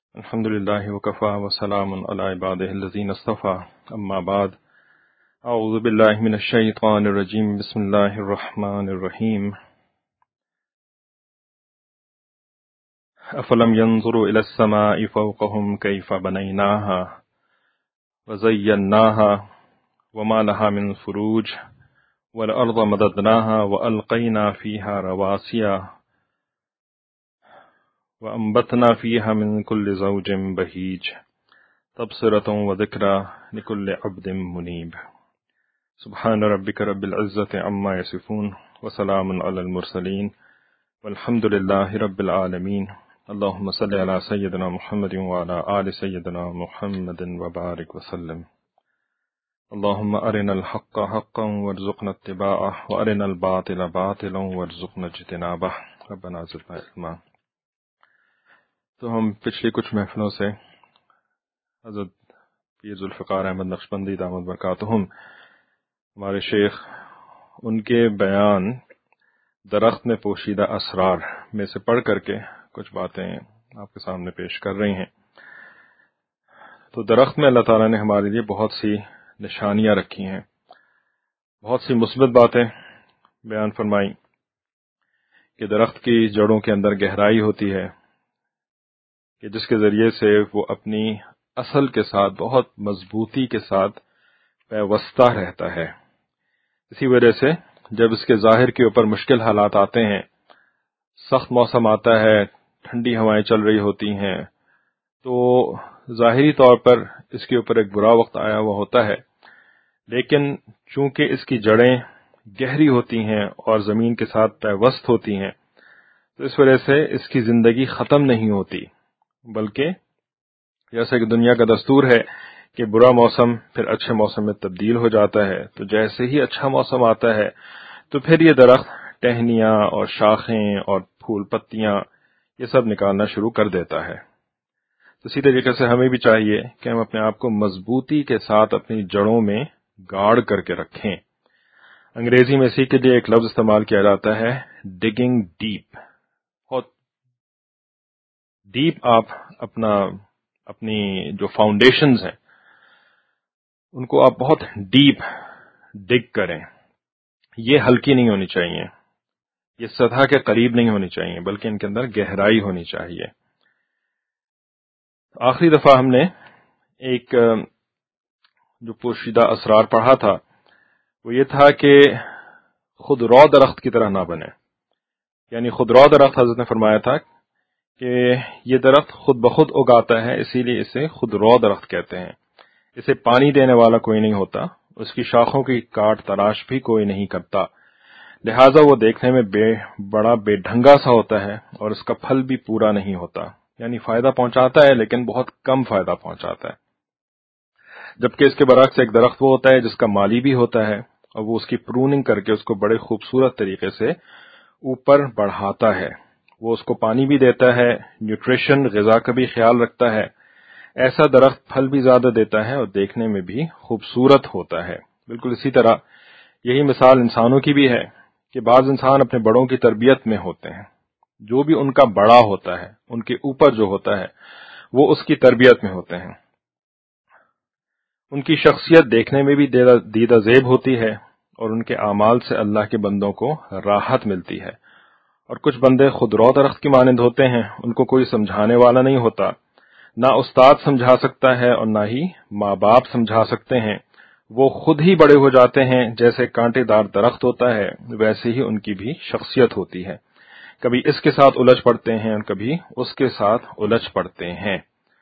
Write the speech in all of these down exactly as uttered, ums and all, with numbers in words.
الحمد لله وكفى وسلام على عباده الذين اصطفى أما بعد أعوذ بالله من الشيطان الرجيم بسم الله الرحمن الرحيم أفلم ينظروا إلى السماء فوقهم كيف بنيناها وزيناها وما لها من فروج والأرض مددناها وألقينا فيها رواسي وأنبتنا فيها من كل زوج بهيج تبصرة وذكرى لكل عبد منيب سبحان ربك رب العزة عما يصفون وسلام على المرسلين والحمد لله رب العالمين اللهم صل على سيدنا محمد وعلى آل سيدنا محمد وبارك وسلم اللهم أرنا الحق حقا وارزقنا اتباعه وأرنا الباطل باطلا وارزقنا اجتنابه ربنا زدنا علما۔ تو ہم پچھلی کچھ محفلوں سے حضرت پیر ذوالفقار احمد نقشبندی دامت برکاتہم ہمارے شیخ ان کے بیان درخت میں پوشیدہ اسرار میں سے پڑھ کر کے کچھ باتیں آپ کے سامنے پیش کر رہے ہیں۔ تو درخت میں اللہ تعالیٰ نے ہمارے لیے بہت سی نشانیاں رکھی ہیں، بہت سی مثبت باتیں بیان فرمائی کہ درخت کی جڑوں کے اندر گہرائی ہوتی ہے کہ جس کے ذریعے سے وہ اپنی اصل کے ساتھ بہت مضبوطی کے ساتھ پیوستہ رہتا ہے۔ اسی وجہ سے جب اس کے ظاہر کے اوپر مشکل حالات آتے ہیں، سخت موسم آتا ہے، ٹھنڈی ہوائیں چل رہی ہوتی ہیں، تو ظاہری طور پر اس کے اوپر ایک برا وقت آیا ہوا ہوتا ہے، لیکن چونکہ اس کی جڑیں گہری ہوتی ہیں اور زمین کے ساتھ پیوست ہوتی ہیں، تو اس وجہ سے اس کی زندگی ختم نہیں ہوتی، بلکہ جیسا کہ دنیا کا دستور ہے کہ برا موسم پھر اچھے موسم میں تبدیل ہو جاتا ہے، تو جیسے ہی اچھا موسم آتا ہے تو پھر یہ درخت ٹہنیاں اور شاخیں اور پھول پتیاں یہ سب نکالنا شروع کر دیتا ہے۔ تو اسی طریقے سے ہمیں بھی چاہیے کہ ہم اپنے آپ کو مضبوطی کے ساتھ اپنی جڑوں میں گاڑ کر کے رکھیں۔ انگریزی میں اسی کے لیے ایک لفظ استعمال کیا جاتا ہے ڈگنگ ڈیپ۔ بہت ڈیپ آپ اپنا اپنی جو فاؤنڈیشنز ہیں ان کو آپ بہت ڈیپ ڈگ کریں۔ یہ ہلکی نہیں ہونی چاہیے، یہ سطح کے قریب نہیں ہونی چاہیے، بلکہ ان کے اندر گہرائی ہونی چاہیے۔ آخری دفعہ ہم نے ایک جو پوشیدہ اسرار پڑھا تھا وہ یہ تھا کہ خود رو درخت کی طرح نہ بنے، یعنی خود رو درخت حضرت نے فرمایا تھا کہ یہ درخت خود بخود اگاتا ہے، اسی لیے اسے خود رو درخت کہتے ہیں۔ اسے پانی دینے والا کوئی نہیں ہوتا، اس کی شاخوں کی کاٹ تراش بھی کوئی نہیں کرتا، لہٰذا وہ دیکھنے میں بے بڑا بے ڈھنگا سا ہوتا ہے اور اس کا پھل بھی پورا نہیں ہوتا، یعنی فائدہ پہنچاتا ہے لیکن بہت کم فائدہ پہنچاتا ہے۔ جبکہ اس کے برعکس ایک درخت وہ ہوتا ہے جس کا مالی بھی ہوتا ہے اور وہ اس کی پروننگ کر کے اس کو بڑے خوبصورت طریقے سے اوپر بڑھاتا ہے، وہ اس کو پانی بھی دیتا ہے، نیوٹریشن غذا کا بھی خیال رکھتا ہے۔ ایسا درخت پھل بھی زیادہ دیتا ہے اور دیکھنے میں بھی خوبصورت ہوتا ہے۔ بالکل اسی طرح یہی مثال انسانوں کی بھی ہے کہ بعض انسان اپنے بڑوں کی تربیت میں ہوتے ہیں، جو بھی ان کا بڑا ہوتا ہے، ان کے اوپر جو ہوتا ہے وہ اس کی تربیت میں ہوتے ہیں، ان کی شخصیت دیکھنے میں بھی دیدہ زیب ہوتی ہے اور ان کے اعمال سے اللہ کے بندوں کو راحت ملتی ہے۔ اور کچھ بندے خود رو درخت کی مانند ہوتے ہیں، ان کو کوئی سمجھانے والا نہیں ہوتا، نہ استاد سمجھا سکتا ہے اور نہ ہی ماں باپ سمجھا سکتے ہیں، وہ خود ہی بڑے ہو جاتے ہیں۔ جیسے کانٹے دار درخت ہوتا ہے ویسے ہی ان کی بھی شخصیت ہوتی ہے، کبھی اس کے ساتھ الجھ پڑتے ہیں اور کبھی اس کے ساتھ الجھ پڑتے ہیں۔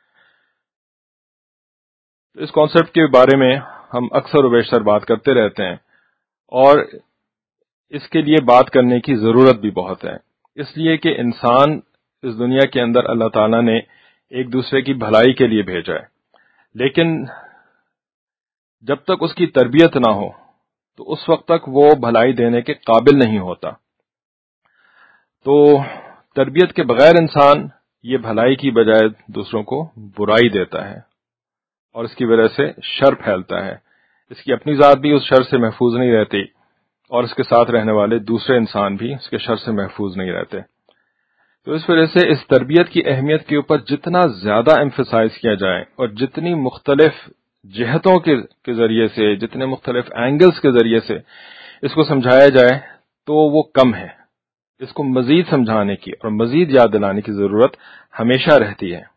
اس کانسیپٹ کے بارے میں ہم اکثر و بیشتر بات کرتے رہتے ہیں اور اس کے لیے بات کرنے کی ضرورت بھی بہت ہے، اس لیے کہ انسان اس دنیا کے اندر اللہ تعالیٰ نے ایک دوسرے کی بھلائی کے لیے بھیجا ہے، لیکن جب تک اس کی تربیت نہ ہو تو اس وقت تک وہ بھلائی دینے کے قابل نہیں ہوتا۔ تو تربیت کے بغیر انسان یہ بھلائی کی بجائے دوسروں کو برائی دیتا ہے اور اس کی وجہ سے شر پھیلتا ہے، اس کی اپنی ذات بھی اس شر سے محفوظ نہیں رہتی اور اس کے ساتھ رہنے والے دوسرے انسان بھی اس کے شر سے محفوظ نہیں رہتے۔ تو اس وجہ سے اس تربیت کی اہمیت کے اوپر جتنا زیادہ ایمفسائز کیا جائے اور جتنی مختلف جہتوں کے کے ذریعے سے، جتنے مختلف اینگلز کے ذریعے سے اس کو سمجھایا جائے تو وہ کم ہے. اس کو مزید سمجھانے کی اور مزید یاد دلانے کی ضرورت ہمیشہ رہتی ہے.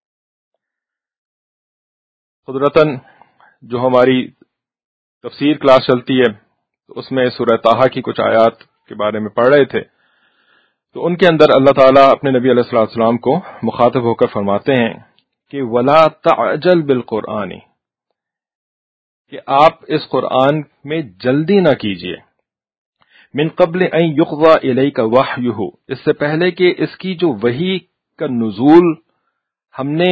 قدرتاً جو ہماری تفسیر کلاس چلتی ہے تو اس میں سورہ طٰہٰ کی کچھ آیات کے بارے میں پڑھ رہے تھے، تو ان کے اندر اللہ تعالیٰ اپنے نبی علیہ الصلوۃ والسلام کو مخاطب ہو کر فرماتے ہیں کہ وَلَا تَعْجَلْ بِالْقُرْآنِ، کہ آپ اس قرآن میں جلدی نہ کیجیے، من قبل ان یقضى الیک وحیہ، اس سے پہلے کہ اس کی جو وحی کا نزول ہم نے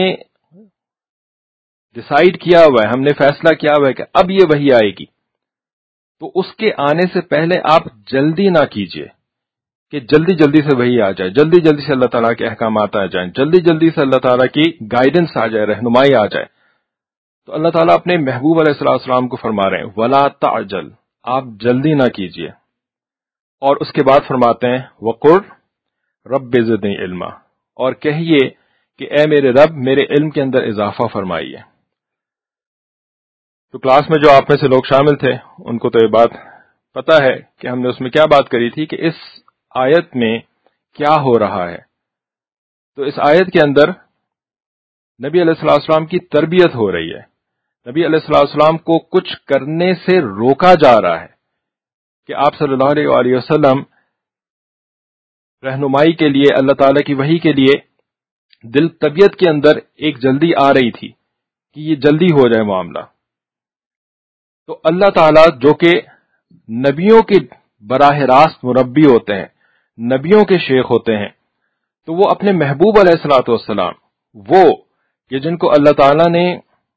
ڈیسائیڈ کیا ہوا ہے، ہم نے فیصلہ کیا ہوا ہے کہ اب یہ وحی آئے گی، تو اس کے آنے سے پہلے آپ جلدی نہ کیجیے کہ جلدی جلدی سے وحی آ جائے، جلدی جلدی سے اللہ تعالیٰ کے احکامات آ جائیں، جلدی جلدی سے اللہ تعالیٰ کی گائیڈنس آ جائے، رہنمائی آ جائے. تو اللہ تعالیٰ اپنے محبوب علیہ الصلوۃ والسلام کو فرما رہے ہیں وَلَا تَعْجَلْ، آپ جلدی نہ کیجیے. اور اس کے بعد فرماتے ہیں وَقُلْ رَبِّ زِدْنِی عِلْمًا، اور کہیے کہ اے میرے رب میرے علم کے اندر اضافہ فرمائیے. تو کلاس میں جو آپ میں سے لوگ شامل تھے ان کو تو یہ بات پتہ ہے کہ ہم نے اس میں کیا بات کری تھی کہ اس آیت میں کیا ہو رہا ہے. تو اس آیت کے اندر نبی علیہ الصلوۃ والسلام کی تربیت ہو رہی ہے. نبی علیہ الصلوۃ والسلام کو کچھ کرنے سے روکا جا رہا ہے کہ آپ صلی اللہ علیہ وآلہ وسلم رہنمائی کے لیے، اللہ تعالیٰ کی وحی کے لیے دل طبیعت کے اندر ایک جلدی آ رہی تھی کہ یہ جلدی ہو جائے معاملہ. تو اللہ تعالیٰ جو کہ نبیوں کے براہ راست مربی ہوتے ہیں، نبیوں کے شیخ ہوتے ہیں، تو وہ اپنے محبوب علیہ الصلوۃ والسلام، وہ کہ جن کو اللہ تعالیٰ نے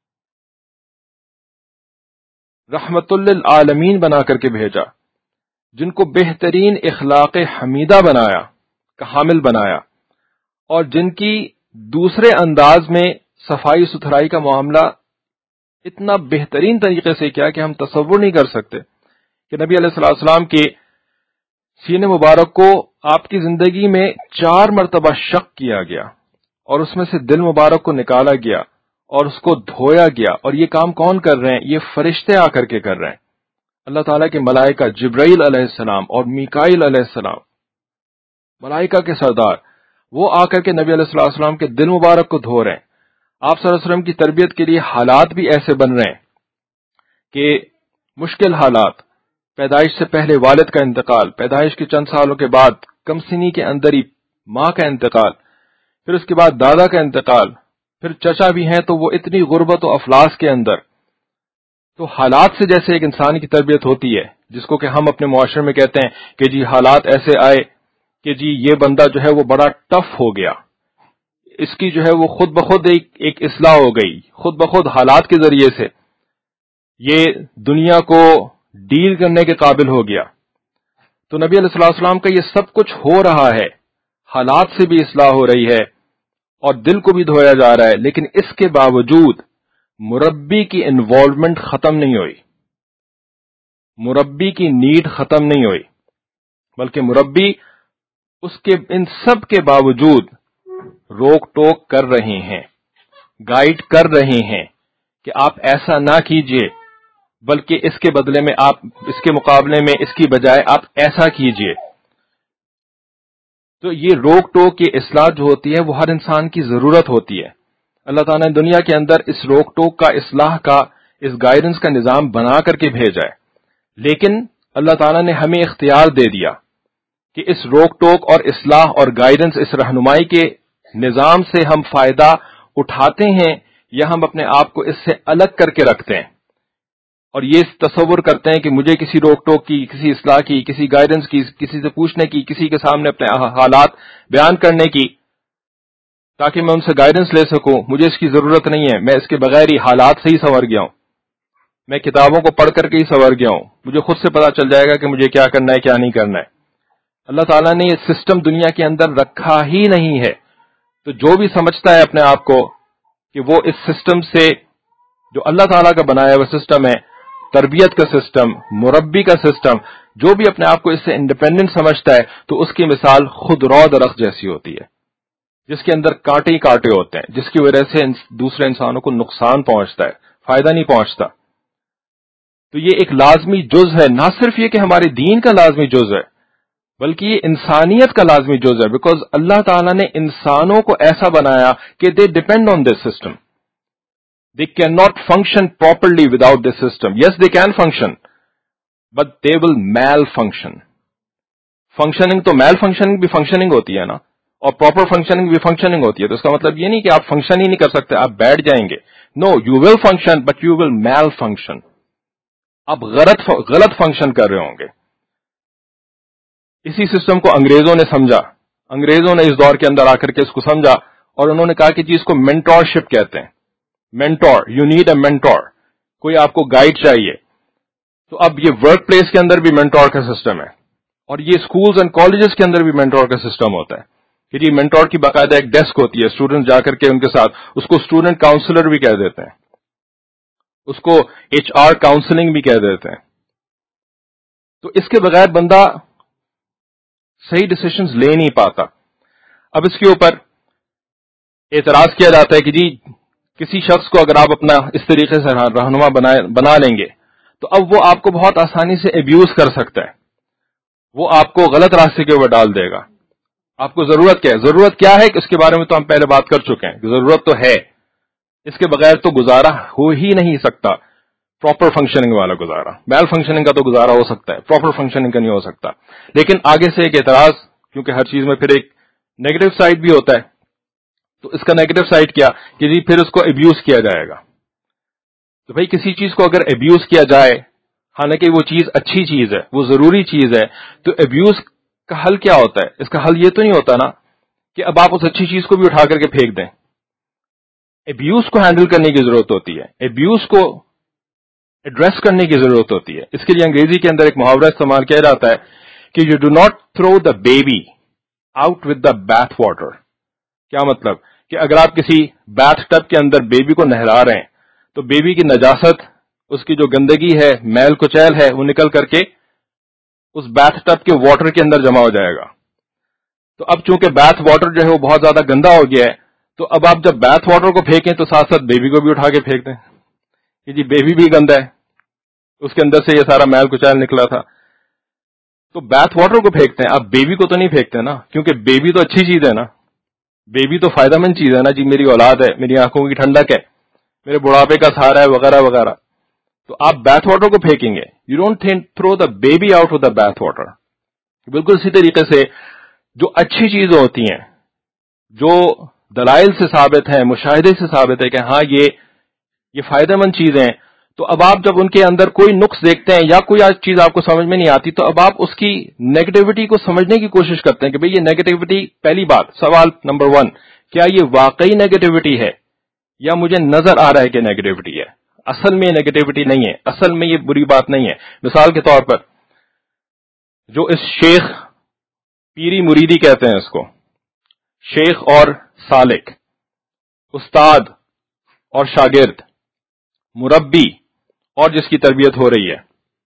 رحمت للعالمین بنا کر کے بھیجا، جن کو بہترین اخلاق حمیدہ بنایا، کامل بنایا، اور جن کی دوسرے انداز میں صفائی ستھرائی کا معاملہ اتنا بہترین طریقے سے کیا کہ ہم تصور نہیں کر سکتے کہ نبی علیہ الصلوۃ والسلام کے سینے مبارک کو آپ کی زندگی میں چار مرتبہ شق کیا گیا اور اس میں سے دل مبارک کو نکالا گیا اور اس کو دھویا گیا. اور یہ کام کون کر رہے ہیں؟ یہ فرشتے آ کر کے کر رہے ہیں. اللہ تعالیٰ کے ملائکہ جبرائیل علیہ السلام اور میکائیل علیہ السلام، ملائکہ کے سردار، وہ آ کر کے نبی علیہ الصلوۃ والسلام کے دل مبارک کو دھو رہے ہیں. آپ صلی اللہ علیہ وسلم کی تربیت کے لیے حالات بھی ایسے بن رہے ہیں کہ مشکل حالات، پیدائش سے پہلے والد کا انتقال، پیدائش کے چند سالوں کے بعد کم سنی کے اندر ہی ماں کا انتقال، پھر اس کے بعد دادا کا انتقال، پھر چچا بھی ہیں تو وہ اتنی غربت و افلاس کے اندر. تو حالات سے جیسے ایک انسان کی تربیت ہوتی ہے، جس کو کہ ہم اپنے معاشرے میں کہتے ہیں کہ جی حالات ایسے آئے کہ جی یہ بندہ جو ہے وہ بڑا ٹف ہو گیا، اس کی جو ہے وہ خود بخود ایک ایک اصلاح ہو گئی، خود بخود حالات کے ذریعے سے یہ دنیا کو ڈیل کرنے کے قابل ہو گیا. تو نبی علیہ الصلوۃ والسلام کا یہ سب کچھ ہو رہا ہے، حالات سے بھی اصلاح ہو رہی ہے اور دل کو بھی دھویا جا رہا ہے، لیکن اس کے باوجود مربی کی انوالومنٹ ختم نہیں ہوئی، مربی کی نیڈ ختم نہیں ہوئی، بلکہ مربی اس کے ان سب کے باوجود روک ٹوک کر رہے ہیں، گائیڈ کر رہے ہیں کہ آپ ایسا نہ کیجئے، بلکہ اس کے بدلے میں آپ اس کے مقابلے میں اس کی بجائے آپ ایسا کیجئے. تو یہ روک ٹوک، یہ اصلاح جو ہوتی ہے وہ ہر انسان کی ضرورت ہوتی ہے. اللہ تعالیٰ نے دنیا کے اندر اس روک ٹوک کا، اصلاح کا، اس گائیڈنس کا نظام بنا کر کے بھیجا ہے، لیکن اللہ تعالیٰ نے ہمیں اختیار دے دیا کہ اس روک ٹوک اور اصلاح اور گائیڈنس، اس رہنمائی کے نظام سے ہم فائدہ اٹھاتے ہیں یا ہم اپنے آپ کو اس سے الگ کر کے رکھتے ہیں اور یہ تصور کرتے ہیں کہ مجھے کسی روک ٹوک کی، کسی اصلاح کی، کسی گائیڈنس کی، کسی سے پوچھنے کی، کسی کے سامنے اپنے حالات بیان کرنے کی تاکہ میں ان سے گائیڈنس لے سکوں، مجھے اس کی ضرورت نہیں ہے، میں اس کے بغیر ہی حالات سے ہی سنور گیا ہوں، میں کتابوں کو پڑھ کر کے ہی سنور گیا ہوں، مجھے خود سے پتا چل جائے گا کہ مجھے کیا کرنا ہے کیا نہیں کرنا ہے. اللہ تعالیٰ نے یہ سسٹم دنیا کے اندر رکھا ہی نہیں ہے. تو جو بھی سمجھتا ہے اپنے آپ کو کہ وہ اس سسٹم سے، جو اللہ تعالیٰ کا بنایا ہوا سسٹم ہے، تربیت کا سسٹم، مربی کا سسٹم، جو بھی اپنے آپ کو اس سے انڈیپینڈنٹ سمجھتا ہے تو اس کی مثال خود رو درخت جیسی ہوتی ہے. جس کے اندر کانٹے ہی کانٹے ہوتے ہیں، جس کی وجہ سے دوسرے انسانوں کو نقصان پہنچتا ہے، فائدہ نہیں پہنچتا. تو یہ ایک لازمی جز ہے، نہ صرف یہ کہ ہمارے دین کا لازمی جز ہے بلکہ یہ انسانیت کا لازمی جز ہے، بیکاز اللہ تعالیٰ نے انسانوں کو ایسا بنایا کہ they depend on this system. They can not function properly without this system. Yes they can function but they will malfunction. Functioning تو میل فنکشننگ بھی فنکشننگ ہوتی ہے نا، اور پراپر فنکشننگ بھی فنکشننگ ہوتی ہے. تو اس کا مطلب یہ نہیں کہ آپ فنکشن ہی نہیں کر سکتے، آپ بیٹھ جائیں گے. No, you will function but you will malfunction. آپ غلط غلط فنکشن کر رہے ہوں گے. اسی سسٹم کو انگریزوں نے سمجھا، انگریزوں نے اس دور کے اندر آ کر کے اس کو سمجھا اور انہوں نے کہا کہ جی اس کو مینٹورشپ کہتے ہیں. Mentor, you need a mentor, کوئی آپ کو گائیڈ چاہیے. تو اب یہ ورک پلیس کے اندر بھی مینٹور کا سسٹم ہے، اور یہ اسکولز اینڈ کالجز کے اندر بھی مینٹور کا سسٹم ہوتا ہے کہ جی مینٹور کی باقاعدہ ایک ڈیسک ہوتی ہے، اسٹوڈنٹ جا کر کے ان کے ساتھ، اس کو اسٹوڈنٹ کاؤنسلر بھی کہہ دیتے ہیں، اس کو ایچ آر کاؤنسلنگ بھی کہہ دیتے ہیں. تو اس کے بغیر بندہ صحیح ڈیسیشنز لے نہیں پاتا. اب اس کے اوپر اعتراض کیا جاتا ہے کہ جی کسی شخص کو اگر آپ اپنا اس طریقے سے رہنما بنا لیں گے تو اب وہ آپ کو بہت آسانی سے ابیوز کر سکتا ہے، وہ آپ کو غلط راستے کے اوپر ڈال دے گا. آپ کو ضرورت کیا ہے؟ ضرورت کیا ہے کہ اس کے بارے میں تو ہم پہلے بات کر چکے ہیں. ضرورت تو ہے، اس کے بغیر تو گزارا ہو ہی نہیں سکتا. پراپر فنکشننگ والا گزارا، میل فنکشننگ کا تو گزارا ہو سکتا ہے، پراپر فنکشننگ کا نہیں ہو سکتا. لیکن آگے سے ایک اعتراض، کیونکہ ہر چیز میں پھر ایک نیگیٹو سائڈ بھی ہوتا ہے. تو اس کا نیگیٹو سائڈ کیا کہ جی پھر اس کو ابیوز کیا جائے گا. تو بھئی کسی چیز کو اگر ابیوز کیا جائے، حالانکہ وہ چیز اچھی چیز ہے، وہ ضروری چیز ہے، تو ابیوز کا حل کیا ہوتا ہے؟ اس کا حل یہ تو نہیں ہوتا نا کہ اب آپ اس اچھی چیز کو بھی اٹھا کر کے پھینک دیں. ابیوز کو ہینڈل کرنے کی ضرورت ہوتی ہے، ابیوز کو ایڈریس کرنے کی ضرورت ہوتی ہے. اس کے لیے انگریزی کے اندر ایک محاورہ استعمال کیا جاتا ہے کہ you do not throw the baby out with the bath water. کیا مطلب؟ کہ اگر آپ کسی بیتھ ٹب کے اندر بیبی کو نہلا رہے ہیں تو بیبی کی نجاست، اس کی جو گندگی ہے، میل کچیل ہے، وہ نکل کر کے اس بیتھ ٹب کے واٹر کے اندر جمع ہو جائے گا. تو اب چونکہ بیتھ واٹر جو ہے وہ بہت زیادہ گندا ہو گیا ہے، تو اب آپ جب بیتھ واٹر کو پھینکیں تو ساتھ ساتھ بیبی کو بھی اٹھا کے پھینک دیں کہ جی بیبی بھی گندا ہے، اس کے اندر سے یہ سارا میل کچیل نکلا تھا. تو بیتھ واٹر کو پھینکتے ہیں، اب بیبی کو تو نہیں پھینکتے نا، کیونکہ بیبی تو اچھی چیز ہے نا، بیبی تو فائدہ مند چیز ہے نا. جی میری اولاد ہے، میری آنکھوں کی ٹھنڈک ہے، میرے بڑھاپے کا سہارا ہے، وغیرہ وغیرہ. تو آپ بیتھ واٹر کو پھینکیں گے، you don't throw the baby out of the bath water. بالکل اسی طریقے سے جو اچھی چیزیں ہوتی ہیں، جو دلائل سے ثابت ہیں، مشاہدے سے ثابت ہے کہ ہاں یہ یہ فائدہ مند چیزیں ہیں، تو اب آپ جب ان کے اندر کوئی نقص دیکھتے ہیں یا کوئی چیز آپ کو سمجھ میں نہیں آتی، تو اب آپ اس کی نیگیٹیوٹی کو سمجھنے کی کوشش کرتے ہیں کہ بھئی یہ نیگیٹیوٹی، پہلی بات، سوال نمبر ون، کیا یہ واقعی نیگیٹیوٹی ہے یا مجھے نظر آ رہا ہے کہ نیگیٹیوٹی ہے؟ اصل میں نیگیٹیوٹی نہیں ہے، اصل میں یہ بری بات نہیں ہے. مثال کے طور پر جو اس شیخ پیری مریدی کہتے ہیں اس کو، شیخ اور سالک، استاد اور شاگرد، مربی اور جس کی تربیت ہو رہی ہے،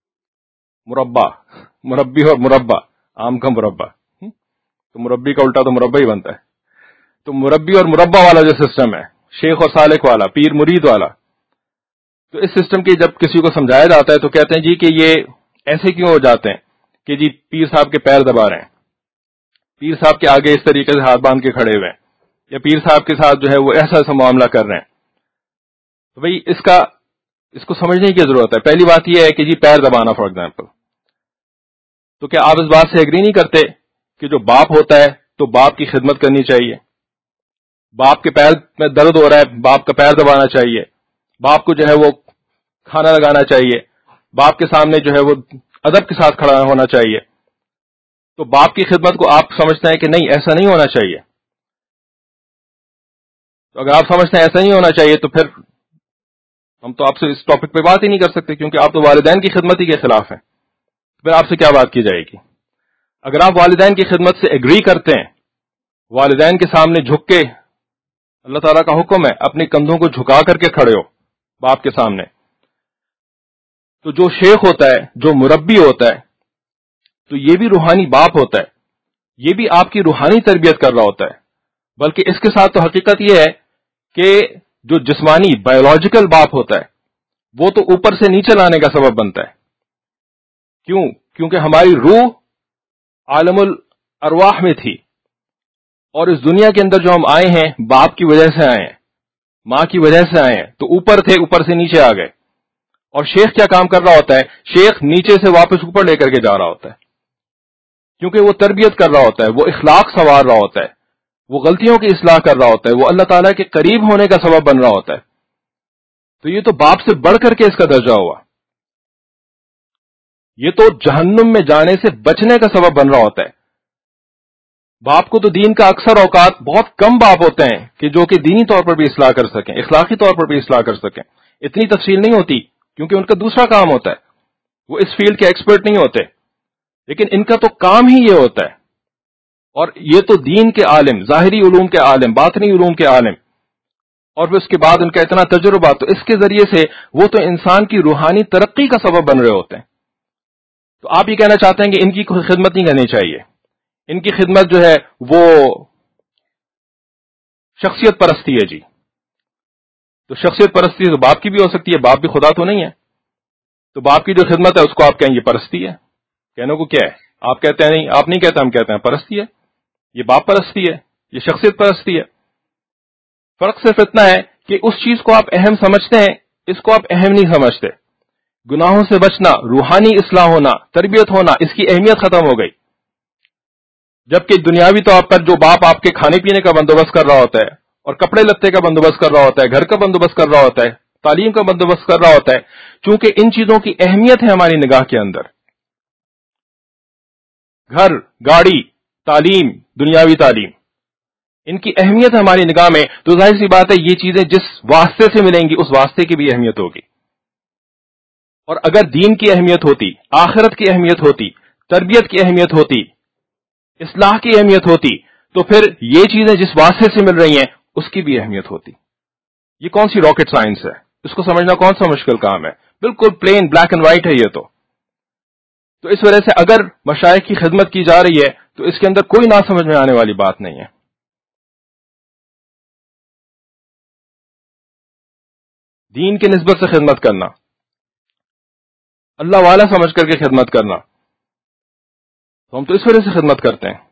مربع، مربی اور مربع، آم کا مربع، تو مربی کا الٹا تو مربع ہی بنتا ہے. تو مربی اور مربع والا جو سسٹم ہے، شیخ اور سالک والا، پیر مرید والا، تو اس سسٹم کی جب کسی کو سمجھایا جاتا ہے تو کہتے ہیں جی کہ یہ ایسے کیوں ہو جاتے ہیں کہ جی پیر صاحب کے پیر دبا رہے ہیں، پیر صاحب کے آگے اس طریقے سے ہاتھ باندھ کے کھڑے ہوئے ہیں، یا پیر صاحب کے ساتھ جو ہے وہ ایسا ایسا معاملہ کر رہے ہیں. تو بھئی اس کا اس کو سمجھنے کی ضرورت ہے. پہلی بات یہ ہے کہ جی پیر دبانا فار ایگزامپل، تو کیا آپ اس بات سے ایگری نہیں کرتے کہ جو باپ ہوتا ہے تو باپ کی خدمت کرنی چاہیے؟ باپ کے پیر میں درد ہو رہا ہے، باپ کا پیر دبانا چاہیے، باپ کو جو ہے وہ کھانا لگانا چاہیے، باپ کے سامنے جو ہے وہ ادب کے ساتھ کھڑا ہونا چاہیے. تو باپ کی خدمت کو آپ سمجھتے ہیں کہ نہیں ایسا نہیں ہونا چاہیے. تو اگر آپ سمجھتے ہیں ایسا نہیں ہونا چاہیے تو پھر ہم تو آپ سے اس ٹاپک پہ بات ہی نہیں کر سکتے، کیونکہ آپ تو والدین کی خدمت ہی کے خلاف ہیں. پھر آپ سے کیا بات کی جائے گی؟ اگر آپ والدین کی خدمت سے ایگری کرتے ہیں، والدین کے سامنے جھک کے، اللہ تعالیٰ کا حکم ہے اپنے کندھوں کو جھکا کر کے کھڑے ہو باپ کے سامنے، تو جو شیخ ہوتا ہے، جو مربی ہوتا ہے، تو یہ بھی روحانی باپ ہوتا ہے، یہ بھی آپ کی روحانی تربیت کر رہا ہوتا ہے. بلکہ اس کے ساتھ تو حقیقت یہ ہے کہ جو جسمانی بایولوجیکل باپ ہوتا ہے وہ تو اوپر سے نیچے لانے کا سبب بنتا ہے. کیوں؟ کیونکہ ہماری روح عالم الارواح میں تھی، اور اس دنیا کے اندر جو ہم آئے ہیں باپ کی وجہ سے آئے ہیں، ماں کی وجہ سے آئے ہیں، تو اوپر تھے، اوپر سے نیچے آ گئے. اور شیخ کیا کام کر رہا ہوتا ہے؟ شیخ نیچے سے واپس اوپر لے کر کے جا رہا ہوتا ہے، کیونکہ وہ تربیت کر رہا ہوتا ہے، وہ اخلاق سنوار رہا ہوتا ہے، وہ غلطیوں کی اصلاح کر رہا ہوتا ہے، وہ اللہ تعالیٰ کے قریب ہونے کا سبب بن رہا ہوتا ہے. تو یہ تو باپ سے بڑھ کر کے اس کا درجہ ہوا، یہ تو جہنم میں جانے سے بچنے کا سبب بن رہا ہوتا ہے. باپ کو تو دین کا اکثر اوقات بہت کم باپ ہوتے ہیں کہ جو کہ دینی طور پر بھی اصلاح کر سکیں، اخلاقی طور پر بھی اصلاح کر سکیں. اتنی تفصیل نہیں ہوتی کیونکہ ان کا دوسرا کام ہوتا ہے، وہ اس فیلڈ کے ایکسپرٹ نہیں ہوتے، لیکن ان کا تو کام ہی یہ ہوتا ہے. اور یہ تو دین کے عالم، ظاہری علوم کے عالم، باطنی علوم کے عالم، اور پھر اس کے بعد ان کا اتنا تجربہ، تو اس کے ذریعے سے وہ تو انسان کی روحانی ترقی کا سبب بن رہے ہوتے ہیں. تو آپ یہ کہنا چاہتے ہیں کہ ان کی کوئی خدمت نہیں کرنی چاہیے، ان کی خدمت جو ہے وہ شخصیت پرستی ہے. جی تو شخصیت پرستی تو باپ کی بھی ہو سکتی ہے، باپ بھی خدا تو نہیں ہے. تو باپ کی جو خدمت ہے اس کو آپ کہیں گے پرستی ہے. کہنے کو کیا ہے؟ آپ کہتے ہیں نہیں، آپ نہیں کہتے، ہم کہتے ہیں پرستی ہے. یہ باپ پرستی ہے، یہ شخصیت پرستی ہے. فرق صرف اتنا ہے کہ اس چیز کو آپ اہم سمجھتے ہیں، اس کو آپ اہم نہیں سمجھتے. گناہوں سے بچنا، روحانی اصلاح ہونا، تربیت ہونا، اس کی اہمیت ختم ہو گئی. جبکہ دنیاوی طور پر جو باپ آپ کے کھانے پینے کا بندوبست کر رہا ہوتا ہے، اور کپڑے لتے کا بندوبست کر رہا ہوتا ہے، گھر کا بندوبست کر رہا ہوتا ہے، تعلیم کا بندوبست کر رہا ہوتا ہے، چونکہ ان چیزوں کی اہمیت ہے ہماری نگاہ کے اندر. گھر، گاڑی، تعلیم، دنیاوی تعلیم، ان کی اہمیت ہماری نگاہ میں، تو ظاہر سی بات ہے یہ چیزیں جس واسطے سے ملیں گی اس واسطے کی بھی اہمیت ہوگی. اور اگر دین کی اہمیت ہوتی، آخرت کی اہمیت ہوتی، تربیت کی اہمیت ہوتی، اصلاح کی اہمیت ہوتی، تو پھر یہ چیزیں جس واسطے سے مل رہی ہیں اس کی بھی اہمیت ہوتی. یہ کون سی راکٹ سائنس ہے؟ اس کو سمجھنا کون سا مشکل کام ہے؟ بالکل پلین بلیک اینڈ وائٹ ہے یہ تو. تو اس وجہ سے اگر مشائخ کی خدمت کی جا رہی ہے تو اس کے اندر کوئی نہ سمجھ میں آنے والی بات نہیں ہے. دین کی نسبت سے خدمت کرنا، اللہ والا سمجھ کر کے خدمت کرنا، تو ہم تو اس وجہ سے خدمت کرتے ہیں.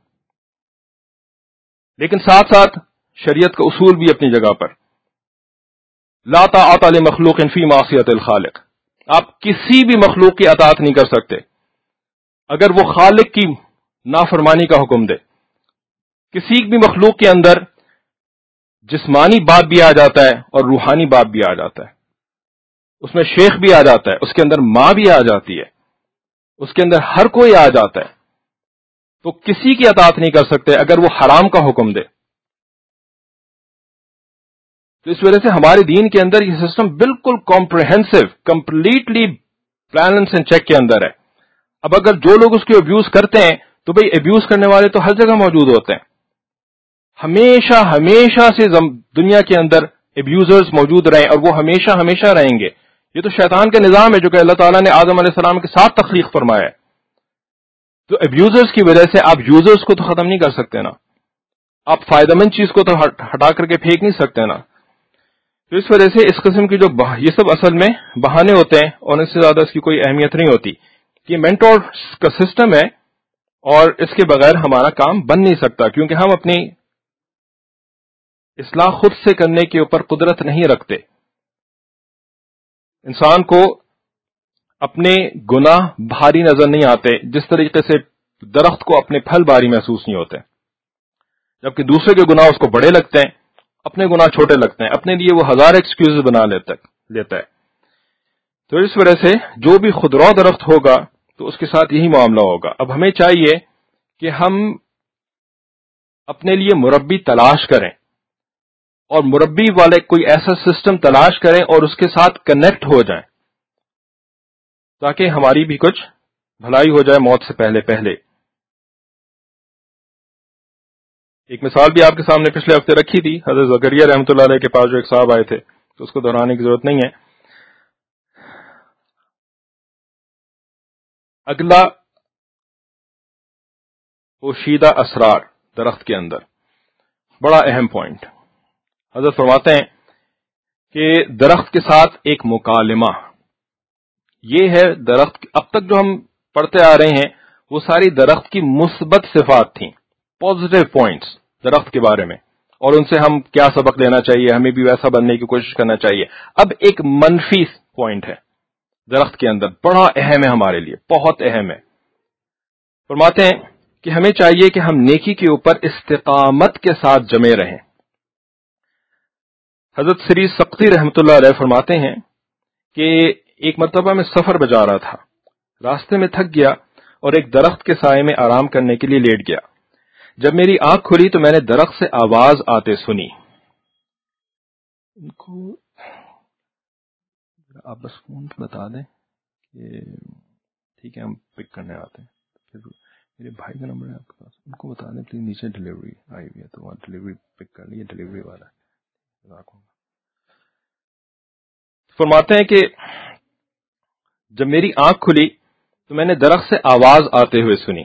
لیکن ساتھ ساتھ شریعت کا اصول بھی اپنی جگہ پر، لا طاعت لمخلوق فی معصیت الخالق. آپ کسی بھی مخلوق کی اطاعت نہیں کر سکتے اگر وہ خالق کی نافرمانی کا حکم دے. کسی بھی مخلوق کے اندر جسمانی باپ بھی آ جاتا ہے اور روحانی باپ بھی آ جاتا ہے. اس میں شیخ بھی آ جاتا ہے، اس کے اندر ماں بھی آ جاتی ہے، اس کے اندر ہر کوئی آ جاتا ہے. تو کسی کی اطاعت نہیں کر سکتے اگر وہ حرام کا حکم دے. تو اس وجہ سے ہمارے دین کے اندر یہ سسٹم بالکل comprehensive, completely balance and check کے اندر ہے. اب اگر جو لوگ اس کے ابیوز کرتے ہیں تو بھئی ابیوز کرنے والے تو ہر جگہ موجود ہوتے ہیں. ہمیشہ ہمیشہ سے دنیا کے اندر ابیوزرز موجود رہے اور وہ ہمیشہ ہمیشہ رہیں گے. یہ تو شیطان کا نظام ہے جو کہ اللہ تعالیٰ نے آدم علیہ السلام کے ساتھ تخلیق فرمایا ہے. تو ابیوزرز کی وجہ سے آپ یوزرز کو تو ختم نہیں کر سکتے نا، آپ فائدہ مند چیز کو تو ہٹا کر کے پھینک نہیں سکتے نا. تو اس وجہ سے اس قسم کی جو یہ سب اصل میں بہانے ہوتے ہیں اور اس سے زیادہ اس کی کوئی اہمیت نہیں ہوتی. یہ مینٹور کا سسٹم ہے اور اس کے بغیر ہمارا کام بن نہیں سکتا، کیونکہ ہم اپنی اصلاح خود سے کرنے کے اوپر قدرت نہیں رکھتے. انسان کو اپنے گناہ بھاری نظر نہیں آتے جس طریقے سے درخت کو اپنے پھل بھاری محسوس نہیں ہوتے، جبکہ دوسرے کے گناہ اس کو بڑے لگتے ہیں، اپنے گناہ چھوٹے لگتے ہیں. اپنے لیے وہ ہزار ایکسکیوز بنا لیتا ہے. تو اس وجہ سے جو بھی خودرو درخت ہوگا تو اس کے ساتھ یہی معاملہ ہوگا. اب ہمیں چاہیے کہ ہم اپنے لیے مربی تلاش کریں اور مربی والے کوئی ایسا سسٹم تلاش کریں اور اس کے ساتھ کنیکٹ ہو جائیں تاکہ ہماری بھی کچھ بھلائی ہو جائے موت سے پہلے پہلے. ایک مثال بھی آپ کے سامنے پچھلے ہفتے رکھی تھی، حضرت زکریا رحمۃ اللہ علیہ کے پاس جو ایک صاحب آئے تھے، تو اس کو دہرانے کی ضرورت نہیں ہے. اگلا پوشیدہ اسرار درخت کے اندر، بڑا اہم پوائنٹ حضرت فرماتے ہیں کہ درخت کے ساتھ ایک مکالمہ، یہ ہے درخت اب تک جو ہم پڑھتے آ رہے ہیں وہ ساری درخت کی مثبت صفات تھیں، پازیٹیو پوائنٹس درخت کے بارے میں، اور ان سے ہم کیا سبق لینا چاہیے، ہمیں بھی ویسا بننے کی کوشش کرنا چاہیے۔ اب ایک منفی پوائنٹ ہے درخت کے اندر، بڑا اہم ہے ہمارے لیے، بہت اہم ہے۔ فرماتے ہیں کہ ہمیں چاہیے کہ ہم نیکی کے اوپر استقامت کے ساتھ جمے رہیں۔ حضرت سری سقطی رحمۃ اللہ علیہ فرماتے ہیں کہ ایک مرتبہ میں سفر پہ جا رہا تھا، راستے میں تھک گیا اور ایک درخت کے سائے میں آرام کرنے کے لیے لیٹ گیا۔ جب میری آنکھ کھلی تو میں نے درخت سے آواز آتے سنی۔ ان کو آپ بس فون پہ بتا دیں کہ ٹھیک ہے ہم پک کرنے آتے ہیں، پھر میرے بھائی کا نمبر ہے آپ کے پاس، ان کو بتا دیں پلیز نیچے ڈلیوری آئی ہوئی ہے تو وہاں ڈلیوری پک کر لیے، ڈلیوری والا ہے۔ فرماتے ہیں کہ جب میری آنکھ کھلی تو میں نے درخت سے آواز آتے ہوئے سنی۔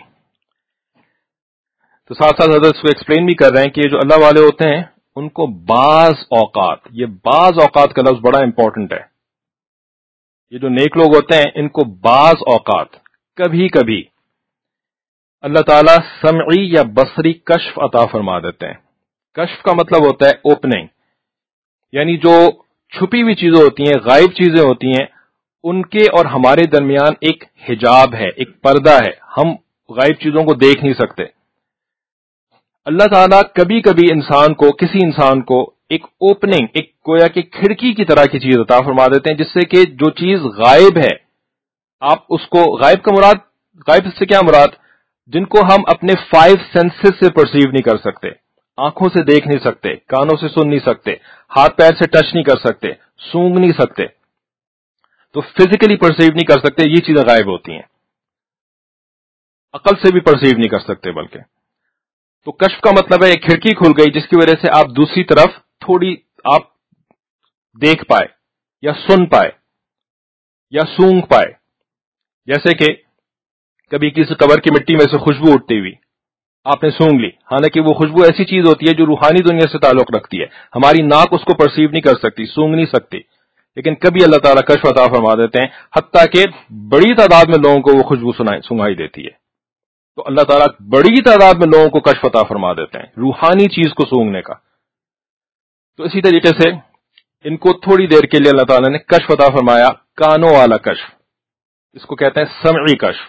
تو ساتھ ساتھ حضرت اس کو ایکسپلین بھی کر رہے ہیں کہ یہ جو اللہ والے ہوتے ہیں ان کو بعض اوقات، یہ بعض اوقات کا لفظ بڑا امپورٹنٹ ہے، یہ جو نیک لوگ ہوتے ہیں ان کو بعض اوقات، کبھی کبھی اللہ تعالیٰ سمعی یا بصری کشف عطا فرما دیتے ہیں۔ کشف کا مطلب ہوتا ہے اوپننگ، یعنی جو چھپی ہوئی چیزیں ہوتی ہیں، غائب چیزیں ہوتی ہیں، ان کے اور ہمارے درمیان ایک حجاب ہے، ایک پردہ ہے، ہم غائب چیزوں کو دیکھ نہیں سکتے۔ اللہ تعالیٰ کبھی کبھی انسان کو، کسی انسان کو ایک اوپننگ، ایک گویا کہ کھڑکی کی طرح کی چیز عطا فرما دیتے ہیں، جس سے کہ جو چیز غائب ہے آپ اس کو، غائب کا مراد، غائب سے کیا مراد، جن کو ہم اپنے فائیو سینسز سے پرسیو نہیں کر سکتے، آنکھوں سے دیکھ نہیں سکتے، کانوں سے سن نہیں سکتے، ہاتھ پیر سے ٹچ نہیں کر سکتے، سونگ نہیں سکتے، تو فزیکلی پرسیو نہیں کر سکتے، یہ چیزیں غائب ہوتی ہیں، عقل سے بھی پرسیو نہیں کر سکتے بلکہ۔ تو کشف کا مطلب ہے ایک کھڑکی کھل گئی جس کی وجہ سے آپ دوسری طرف تھوڑی آپ دیکھ پائے یا سن پائے یا سونگ پائے، جیسے کہ کبھی کسی قبر کی مٹی میں سے خوشبو اٹھتی ہوئی آپ نے سونگ لی، حالانکہ وہ خوشبو ایسی چیز ہوتی ہے جو روحانی دنیا سے تعلق رکھتی ہے، ہماری ناک اس کو پرسیو نہیں کر سکتی، سونگ نہیں سکتی، لیکن کبھی اللہ تعالیٰ کشف عطا فرما دیتے ہیں، حتیٰ کہ بڑی تعداد میں لوگوں کو وہ خوشبو سنائی دیتی ہے۔ تو اللہ تعالیٰ بڑی تعداد میں لوگوں کو کشف عطا فرما دیتے ہیں روحانی چیز کو سونگنے کا۔ تو اسی طریقے سے ان کو تھوڑی دیر کے لیے اللہ تعالیٰ نے کشف عطا فرمایا، کانوں والا کشف، اس کو کہتے ہیں سمعی کشف۔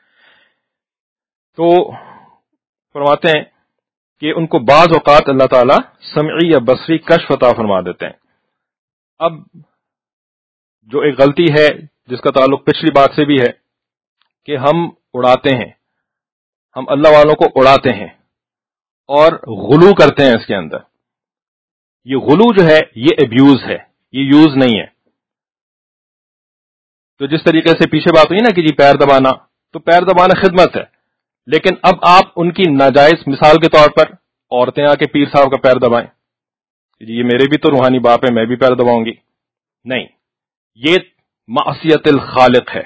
تو فرماتے ہیں کہ ان کو بعض اوقات اللہ تعالیٰ سمعی یا بصری کشف عطا فرما دیتے ہیں۔ اب جو ایک غلطی ہے جس کا تعلق پچھلی بات سے بھی ہے کہ ہم اڑاتے ہیں، ہم اللہ والوں کو اڑاتے ہیں اور غلو کرتے ہیں اس کے اندر۔ یہ غلو جو ہے یہ ابیوز ہے، یہ یوز نہیں ہے۔ تو جس طریقے سے پیچھے بات ہوئی نا کہ جی پیر دبانا، تو پیر دبانا خدمت ہے، لیکن اب آپ ان کی ناجائز، مثال کے طور پر عورتیں آ کے پیر صاحب کا پیر دبائیں، جی یہ میرے بھی تو روحانی باپ ہے، میں بھی پیر دباؤں گی، نہیں، یہ معصیت الخالق ہے۔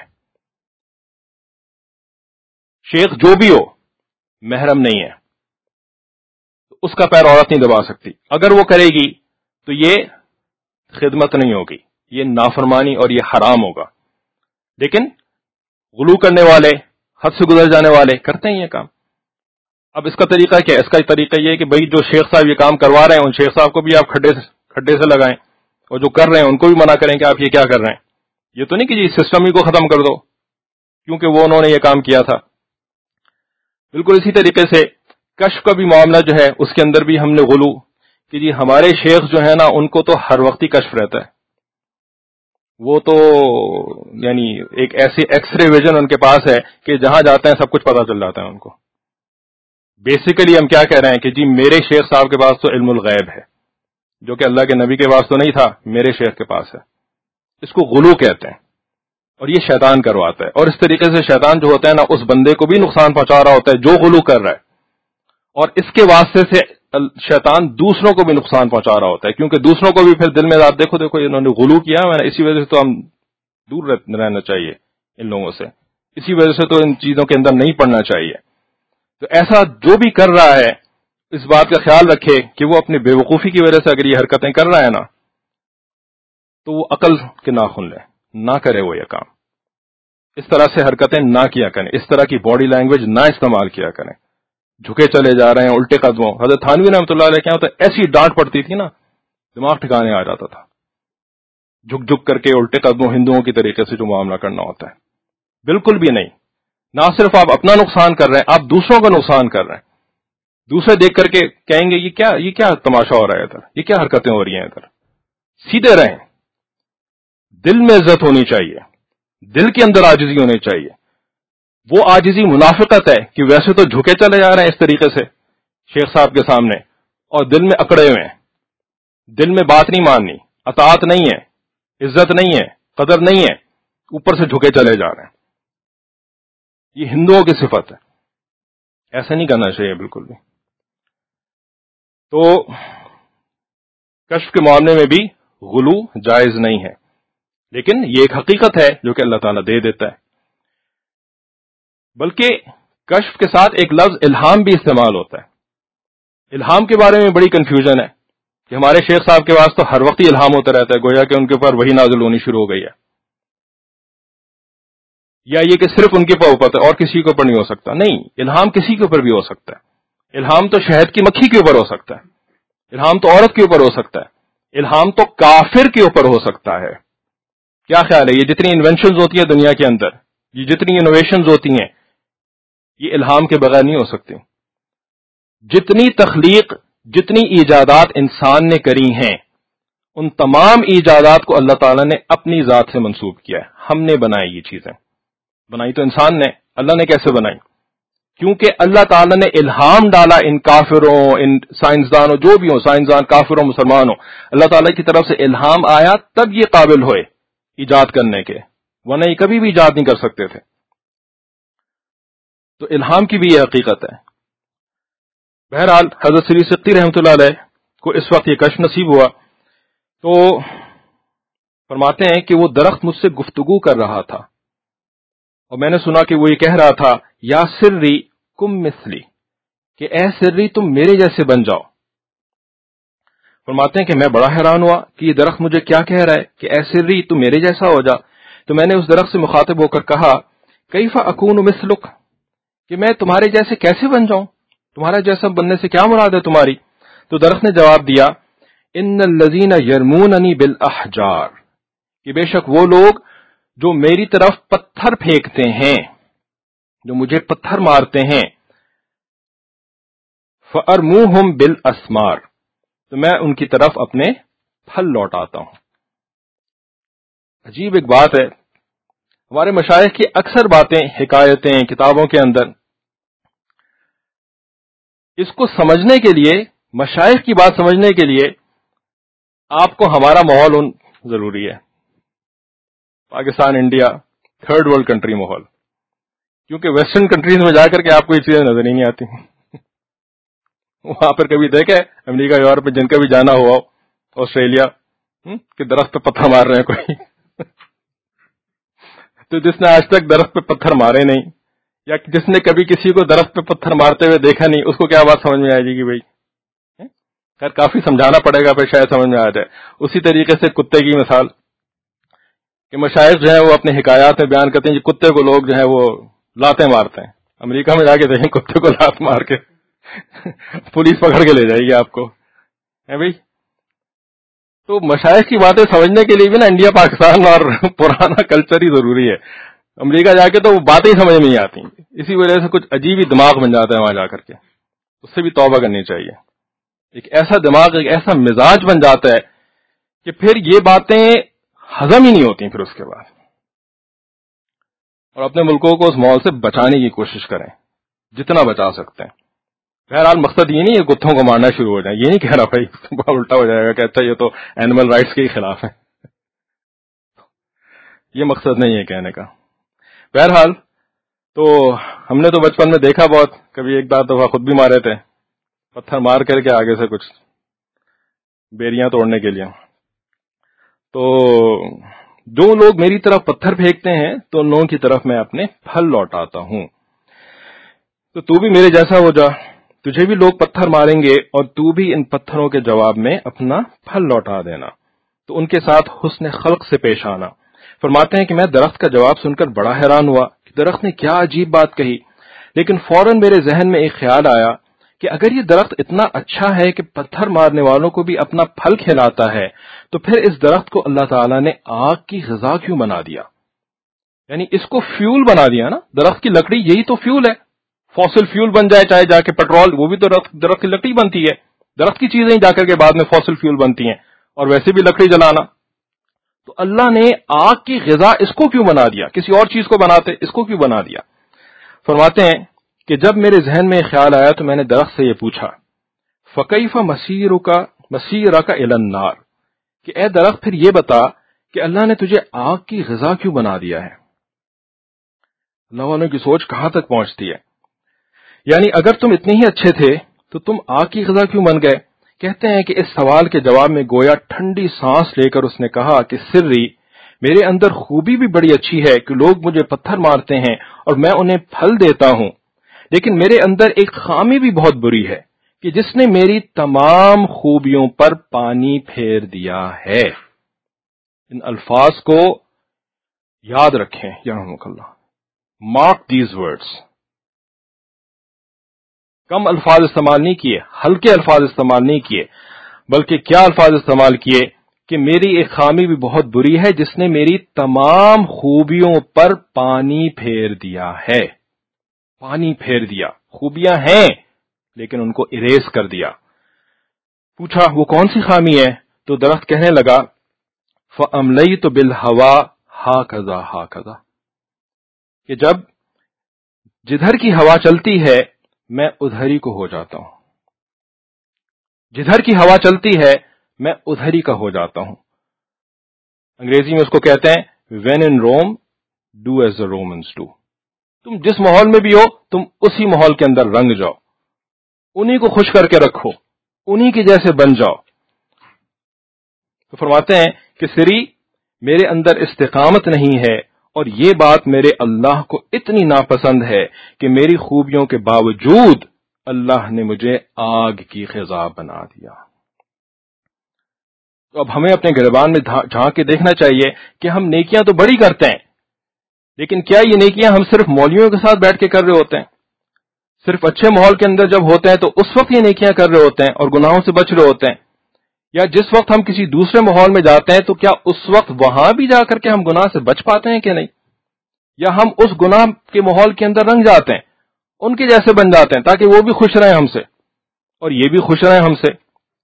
شیخ جو بھی ہو محرم نہیں ہے، اس کا پیر عورت نہیں دبا سکتی، اگر وہ کرے گی تو یہ خدمت نہیں ہوگی، یہ نافرمانی اور یہ حرام ہوگا۔ لیکن غلو کرنے والے، حد سے گزر جانے والے کرتے ہیں یہ کام۔ اب اس کا طریقہ کیا ہے؟ اس کا طریقہ یہ ہے کہ بھئی جو شیخ صاحب یہ کام کروا رہے ہیں ان شیخ صاحب کو بھی آپ کھڈے سے کھڈے سے لگائیں، اور جو کر رہے ہیں ان کو بھی منع کریں کہ آپ یہ کیا کر رہے ہیں۔ یہ تو نہیں کہ جی سسٹم ہی کو ختم کر دو کیونکہ وہ انہوں نے یہ کام کیا تھا۔ بالکل اسی طریقے سے کشف کا بھی معاملہ جو ہے اس کے اندر بھی ہم نے غلو کہ جی ہمارے شیخ جو ہے نا ان کو تو ہر وقت ہی کشف رہتا ہے، وہ تو یعنی ایک ایسی ایکس رے ویژن ان کے پاس ہے کہ جہاں جاتے ہیں سب کچھ پتا چل جاتا ہے ان کو۔ بیسیکلی ہم کیا کہہ رہے ہیں کہ جی میرے شیخ صاحب کے پاس تو علم الغیب ہے، جو کہ اللہ کے نبی کے پاس تو نہیں تھا، میرے شیخ کے پاس ہے۔ اس کو غلو کہتے ہیں، اور یہ شیطان کرواتا ہے، اور اس طریقے سے شیطان جو ہوتا ہے نا اس بندے کو بھی نقصان پہنچا رہا ہوتا ہے جو غلو کر رہا ہے، اور اس کے واسطے سے شیطان دوسروں کو بھی نقصان پہنچا رہا ہوتا ہے، کیونکہ دوسروں کو بھی پھر دل میں رات دیکھو دیکھو انہوں نے غلو کیا ہے، اسی وجہ سے تو ہم دور رہنا چاہیے ان لوگوں سے، اسی وجہ سے تو ان چیزوں کے اندر نہیں پڑنا چاہیے۔ تو ایسا جو بھی کر رہا ہے اس بات کا خیال رکھے کہ وہ اپنی بے وقوفی کی وجہ سے اگر یہ حرکتیں کر رہا ہے نا تو وہ عقل کے ناخن لے، نہ کرے وہ یہ کام، اس طرح سے حرکتیں نہ کیا کریں، اس طرح کی باڈی لینگویج نہ استعمال کیا کریں، جھکے چلے جا رہے ہیں الٹے قدموں. حضرت تھانوی رحمۃ اللہ علیہ کے یہاں تو ایسی ڈانٹ پڑتی تھی نا دماغ ٹھکانے آ جاتا تھا. جھک جھک کر کے الٹے قدموں ہندوؤں کی طریقے سے جو معاملہ کرنا ہوتا ہے، بالکل بھی نہیں. نہ صرف آپ اپنا نقصان کر رہے ہیں، آپ دوسروں کا نقصان کر رہے ہیں. دوسرے دیکھ کر کے کہیں گے یہ کیا یہ کیا تماشا ہو رہا ہے ادھر، یہ کیا حرکتیں ہو رہی ہیں ادھر. سیدھے رہیں، دل میں عزت ہونی چاہیے، دل کے اندر عاجزی ہونی چاہیے. وہ عاجزی منافقت ہے کہ ویسے تو جھکے چلے جا رہے ہیں اس طریقے سے شیخ صاحب کے سامنے، اور دل میں اکڑے ہوئے ہیں، دل میں بات نہیں ماننی، اطاعت نہیں ہے، عزت نہیں ہے، قدر نہیں ہے، اوپر سے جھکے چلے جا رہے ہیں. یہ ہندوؤں کی صفت ہے، ایسا نہیں کرنا چاہیے بالکل بھی. تو کشف کے معاملے میں بھی غلو جائز نہیں ہے، لیکن یہ ایک حقیقت ہے جو کہ اللہ تعالیٰ دے دیتا ہے. بلکہ کشف کے ساتھ ایک لفظ الہام بھی استعمال ہوتا ہے. الہام کے بارے میں بڑی کنفیوژن ہے کہ ہمارے شیخ صاحب کے پاس تو ہر وقت ہی الہام ہوتا رہتا ہے، گویا کہ ان کے اوپر وحی نازل ہونی شروع ہو گئی ہے، یا یہ کہ صرف ان کے اوپر ہے اور کسی کے اوپر نہیں ہو سکتا. نہیں، الہام کسی کے اوپر بھی ہو سکتا ہے. الہام تو شہد کی مکھی کے اوپر ہو سکتا ہے، الہام تو عورت کے اوپر ہو سکتا ہے، الہام تو کافر کے اوپر ہو سکتا ہے. کیا خیال ہے، یہ جتنی انوینشنز ہوتی ہیں دنیا کے اندر، یہ جتنی انوویشنز ہوتی ہیں، یہ الہام کے بغیر نہیں ہو سکتی. جتنی تخلیق، جتنی ایجادات انسان نے کری ہیں، ان تمام ایجادات کو اللہ تعالیٰ نے اپنی ذات سے منسوب کیا ہے. ہم نے بنائی یہ چیزیں، بنائی تو انسان نے، اللہ نے کیسے بنائی؟ کیونکہ اللہ تعالیٰ نے الہام ڈالا ان کافروں، ان سائنسدانوں، جو بھی ہوں، سائنسدان کافروں مسلمانوں، اللہ تعالیٰ کی طرف سے الہام آیا تب یہ قابل ہوئے ایجاد کرنے کے، ورنہ یہ کبھی بھی ایجاد نہیں کر سکتے تھے. تو الہام کی بھی یہ حقیقت ہے. بہرحال حضرت سری سقطی رحمۃ اللہ علیہ کو اس وقت یہ کشف نصیب ہوا تو فرماتے ہیں کہ وہ درخت مجھ سے گفتگو کر رہا تھا اور میں نے سنا کہ وہ یہ کہہ رہا تھا یا سری کم مثلی، کہ اے سری تم میرے جیسے بن جاؤ. فرماتے ہیں کہ میں بڑا حیران ہوا کہ یہ درخت مجھے کیا کہہ رہا ہے کہ اے سری تم میرے جیسا ہو جا. تو میں نے اس درخت سے مخاطب ہو کر کہا کیف اکون مثلک، کہ میں تمہارے جیسے کیسے بن جاؤں، تمہارا جیسا بننے سے کیا مراد ہے تمہاری؟ تو درخت نے جواب دیا ان الذین یرموننی بالاحجار، کہ بے شک وہ لوگ جو میری طرف پتھر پھینکتے ہیں، جو مجھے پتھر مارتے ہیں، فارموہم بالاسمار، تو میں ان کی طرف اپنے پھل لوٹاتا ہوں. عجیب ایک بات ہے، ہمارے مشائخ کی اکثر باتیں، حکایتیں کتابوں کے اندر، اس کو سمجھنے کے لیے، مشائخ کی بات سمجھنے کے لیے آپ کو ہمارا ماحول ضروری ہے، Pakistan, India, third world country ماحول. کیونکہ ویسٹرن کنٹریز میں جا کر کے آپ کو یہ چیزیں نظر ہی نہیں آتی. وہاں پر کبھی دیکھے امریکہ، یورپ میں جن کا بھی جانا ہوا، آسٹریلیا، کہ درخت پہ پتھر مار رہے ہیں کوئی تو جس نے آج تک درخت پہ پتھر مارے نہیں، یا جس نے کبھی کسی کو درخت پہ پتھر مارتے ہوئے دیکھا نہیں، اس کو کیا بات سمجھ میں آئے گی کہ بھائی، خیر کافی سمجھانا پڑے گا پھر شاید سمجھ میں آ جائے. اسی طریقے سے کتے کی مثال، کہ مشائخ جو ہے وہ اپنے حکایات میں بیان کرتے ہیں کہ کتے کو لوگ جو ہے وہ لاتیں مارتے ہیں. امریکہ میں جا کے دیکھیں کتے کو لات مار کے پولیس پکڑ کے لے جائے گی آپ کو، ہے بھائی. تو مشائخ کی باتیں سمجھنے کے لیے بھی نا انڈیا، پاکستان اور پرانا کلچر ہی ضروری ہے. امریکہ جا کے تو وہ باتیں ہی سمجھ میں نہیں آتی، اسی وجہ سے کچھ عجیب ہی دماغ بن جاتا ہے وہاں جا کر کے. اس سے بھی توبہ کرنی چاہیے. ایک ایسا دماغ، ایک ایسا مزاج بن جاتا ہے کہ پھر یہ باتیں ہضم ہی نہیں ہوتی پھر اس کے بعد. اور اپنے ملکوں کو اس ماحول سے بچانے کی کوشش کریں جتنا بچا سکتے ہیں. بہرحال مقصد یہ نہیں ہے کتوں کو مارنا شروع ہو جائے، یہ نہیں کہہ رہا بھائی الٹا ہو جائے گا کہ اچھا یہ تو اینیمل رائٹس کے ہی خلاف ہے، یہ مقصد نہیں ہے کہنے کا. بہرحال تو ہم نے تو بچپن میں دیکھا بہت، کبھی ایک بار دفعہ خود بھی مارے تھے پتھر مار کر کے آگے سے کچھ بیریاں توڑنے کے لیے. تو جو لوگ میری طرف پتھر پھینکتے ہیں تو ان لوگوں کی طرف میں اپنے پھل لوٹاتا ہوں. تو تو بھی میرے جیسا ہو جا. تجھے بھی لوگ پتھر ماریں گے اور تو بھی ان پتھروں کے جواب میں اپنا پھل لوٹا دینا، تو ان کے ساتھ حسن خلق سے پیش آنا۔ فرماتے ہیں کہ میں درخت کا جواب سن کر بڑا حیران ہوا کہ درخت نے کیا عجیب بات کہی، لیکن فوراً میرے ذہن میں ایک خیال آیا کہ اگر یہ درخت اتنا اچھا ہے کہ پتھر مارنے والوں کو بھی اپنا پھل کھلاتا ہے، تو پھر اس درخت کو اللہ تعالیٰ نے آگ کی غذا کیوں بنا دیا؟ یعنی اس کو فیول بنا دیا نا، درخت کی لکڑی یہی تو فیول ہے، فوسل فیول بن جائے چاہے جا کے پیٹرول، وہ بھی تو درخت کی لکڑی بنتی ہے، درخت کی چیزیں جا کر کے بعد میں فوسل فیول بنتی ہیں، اور ویسے بھی لکڑی جلانا۔ تو اللہ نے آگ کی غذا اس کو کیوں بنا دیا؟ کسی اور چیز کو بناتے، اس کو کیوں بنا دیا؟ فرماتے ہیں کہ جب میرے ذہن میں خیال آیا تو میں نے درخت سے یہ پوچھا، فَكَيْفَ مَسِيرُكَ مَسِيرَكَ إِلَى النَّارِ، کہ اے درخت پھر یہ بتا کہ اللہ نے تجھے آگ کی غذا کیوں بنا دیا ہے؟ اللہ والوں کی سوچ کہاں تک پہنچتی ہے؟ یعنی اگر تم اتنے ہی اچھے تھے تو تم آگ کی غذا کیوں بن گئے؟ کہتے ہیں کہ اس سوال کے جواب میں گویا ٹھنڈی سانس لے کر اس نے کہا کہ سری، میرے اندر خوبی بھی بڑی اچھی ہے کہ لوگ مجھے پتھر مارتے ہیں اور میں انہیں پھل دیتا ہوں، لیکن میرے اندر ایک خامی بھی بہت بری ہے کہ جس نے میری تمام خوبیوں پر پانی پھیر دیا ہے۔ ان الفاظ کو یاد رکھیں یرحمک اللہ، مارک دیز ورڈز۔ کم الفاظ استعمال نہیں کیے، ہلکے الفاظ استعمال نہیں کیے، بلکہ کیا الفاظ استعمال کیے کہ میری ایک خامی بھی بہت بری ہے جس نے میری تمام خوبیوں پر پانی پھیر دیا ہے۔ پانی پھیر دیا، خوبیاں ہیں لیکن ان کو اریز کر دیا۔ پوچھا وہ کون سی خامی ہے؟ تو درخت کہنے لگا، فَأَمْلَيْتُ بِالْهَوَىٰ هَكَذَا هَكَذَا، کہ جب جدھر کی ہوا چلتی ہے میں ادھر ہی کو ہو جاتا ہوں، جدھر کی ہوا چلتی ہے میں ادھر ہی کا ہو جاتا ہوں۔ انگریزی میں اس کو کہتے ہیں when in Rome do as the Romans do، تم جس ماحول میں بھی ہو تم اسی ماحول کے اندر رنگ جاؤ، انہی کو خوش کر کے رکھو، انہی کے جیسے بن جاؤ۔ تو فرماتے ہیں کہ سری، میرے اندر استقامت نہیں ہے، اور یہ بات میرے اللہ کو اتنی ناپسند ہے کہ میری خوبیوں کے باوجود اللہ نے مجھے آگ کی غذا بنا دیا۔ تو اب ہمیں اپنے گریبان میں جھانک کے دیکھنا چاہیے کہ ہم نیکیاں تو بڑی کرتے ہیں، لیکن کیا یہ نیکیاں ہم صرف مولویوں کے ساتھ بیٹھ کے کر رہے ہوتے ہیں؟ صرف اچھے ماحول کے اندر جب ہوتے ہیں تو اس وقت یہ نیکیاں کر رہے ہوتے ہیں اور گناہوں سے بچ رہے ہوتے ہیں؟ یا جس وقت ہم کسی دوسرے ماحول میں جاتے ہیں تو کیا اس وقت وہاں بھی جا کر کے ہم گناہ سے بچ پاتے ہیں کہ نہیں؟ یا ہم اس گناہ کے ماحول کے اندر رنگ جاتے ہیں، ان کے جیسے بن جاتے ہیں تاکہ وہ بھی خوش رہیں ہم سے اور یہ بھی خوش رہیں ہم سے؟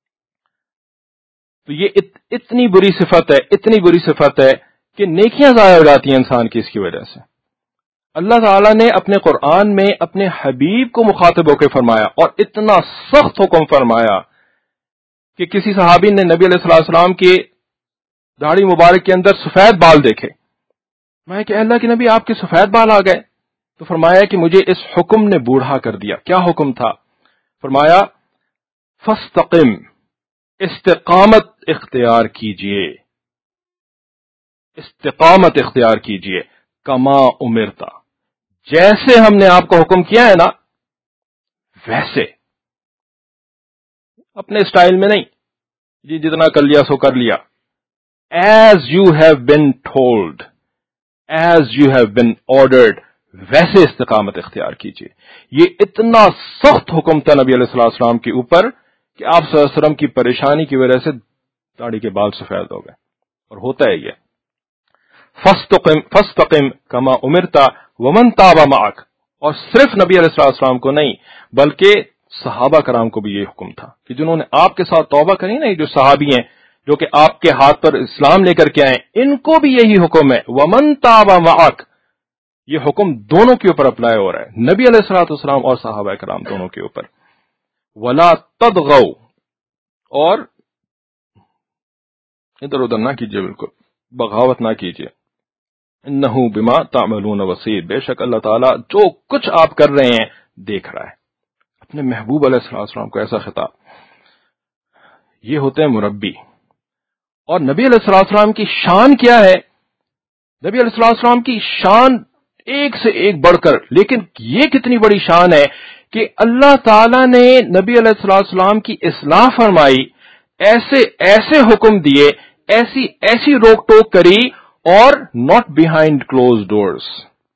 تو یہ ات, اتنی بری صفت ہے، اتنی بری صفت ہے کہ نیکیاں ضائع ہو جاتی ہیں انسان کی اس کی وجہ سے۔ اللہ تعالیٰ نے اپنے قرآن میں اپنے حبیب کو مخاطب ہو کے فرمایا اور اتنا سخت حکم فرمایا کہ کسی صحابی نے نبی علیہ الصلوۃ والسلام کی داڑھی مبارک کے اندر سفید بال دیکھے۔ میں کہ اللہ کے نبی آپ کے سفید بال آ گئے؟ تو فرمایا کہ مجھے اس حکم نے بوڑھا کر دیا۔ کیا حکم تھا؟ فرمایا فاستقم، استقامت اختیار کیجئے، استقامت اختیار کیجئے، کما امرتا، جیسے ہم نے آپ کو حکم کیا ہے نا ویسے، اپنے اسٹائل میں نہیں، جی جتنا کر لیا سو کر لیا۔ As you have been told, as you have been ordered, ویسے استقامت اختیار کیجئے۔ یہ اتنا سخت حکم تھا نبی علیہ الصلوۃ والسلام کے اوپر کہ آپ صلی اللہ علیہ وسلم کی پریشانی کی وجہ سے داڑھی کے بال سفید ہو گئے، اور ہوتا ہے یہ۔ فاستقم فاستقم کما امرتا ومن تاب معک، اور صرف نبی علیہ الصلوۃ والسلام کو نہیں بلکہ صحابہ کرام کو بھی یہ حکم تھا کہ جنہوں نے آپ کے ساتھ توبہ کری نا، جو صحابی ہیں جو کہ آپ کے ہاتھ پر اسلام لے کر کے آئے، ان کو بھی یہی حکم ہے، ومن تاب معک، یہ حکم دونوں کے اوپر اپلائی ہو رہا ہے، نبی علیہ الصلوۃ والسلام اور صحابہ کرام دونوں کے اوپر۔ ولا تطغوا، اور ادھر ادھر نہ کیجیے، بالکل بغاوت نہ کیجیے، انہ بما تعملون بصیر، بے شک اللہ تعالیٰ جو کچھ آپ کر رہے ہیں دیکھ رہا ہے۔ اپنے محبوب علیہ الصلوۃ والسلام کو ایسا خطاب، یہ ہوتے ہیں مربی۔ اور نبی علیہ الصلوۃ والسلام کی شان کیا ہے؟ نبی علیہ الصلوۃ والسلام کی شان ایک سے ایک بڑھ کر، لیکن یہ کتنی بڑی شان ہے کہ اللہ تعالی نے نبی علیہ الصلوۃ والسلام کی اصلاح فرمائی، ایسے ایسے حکم دیے، ایسی ایسی روک ٹوک کری، اور ناٹ بیہائنڈ کلوز ڈورز،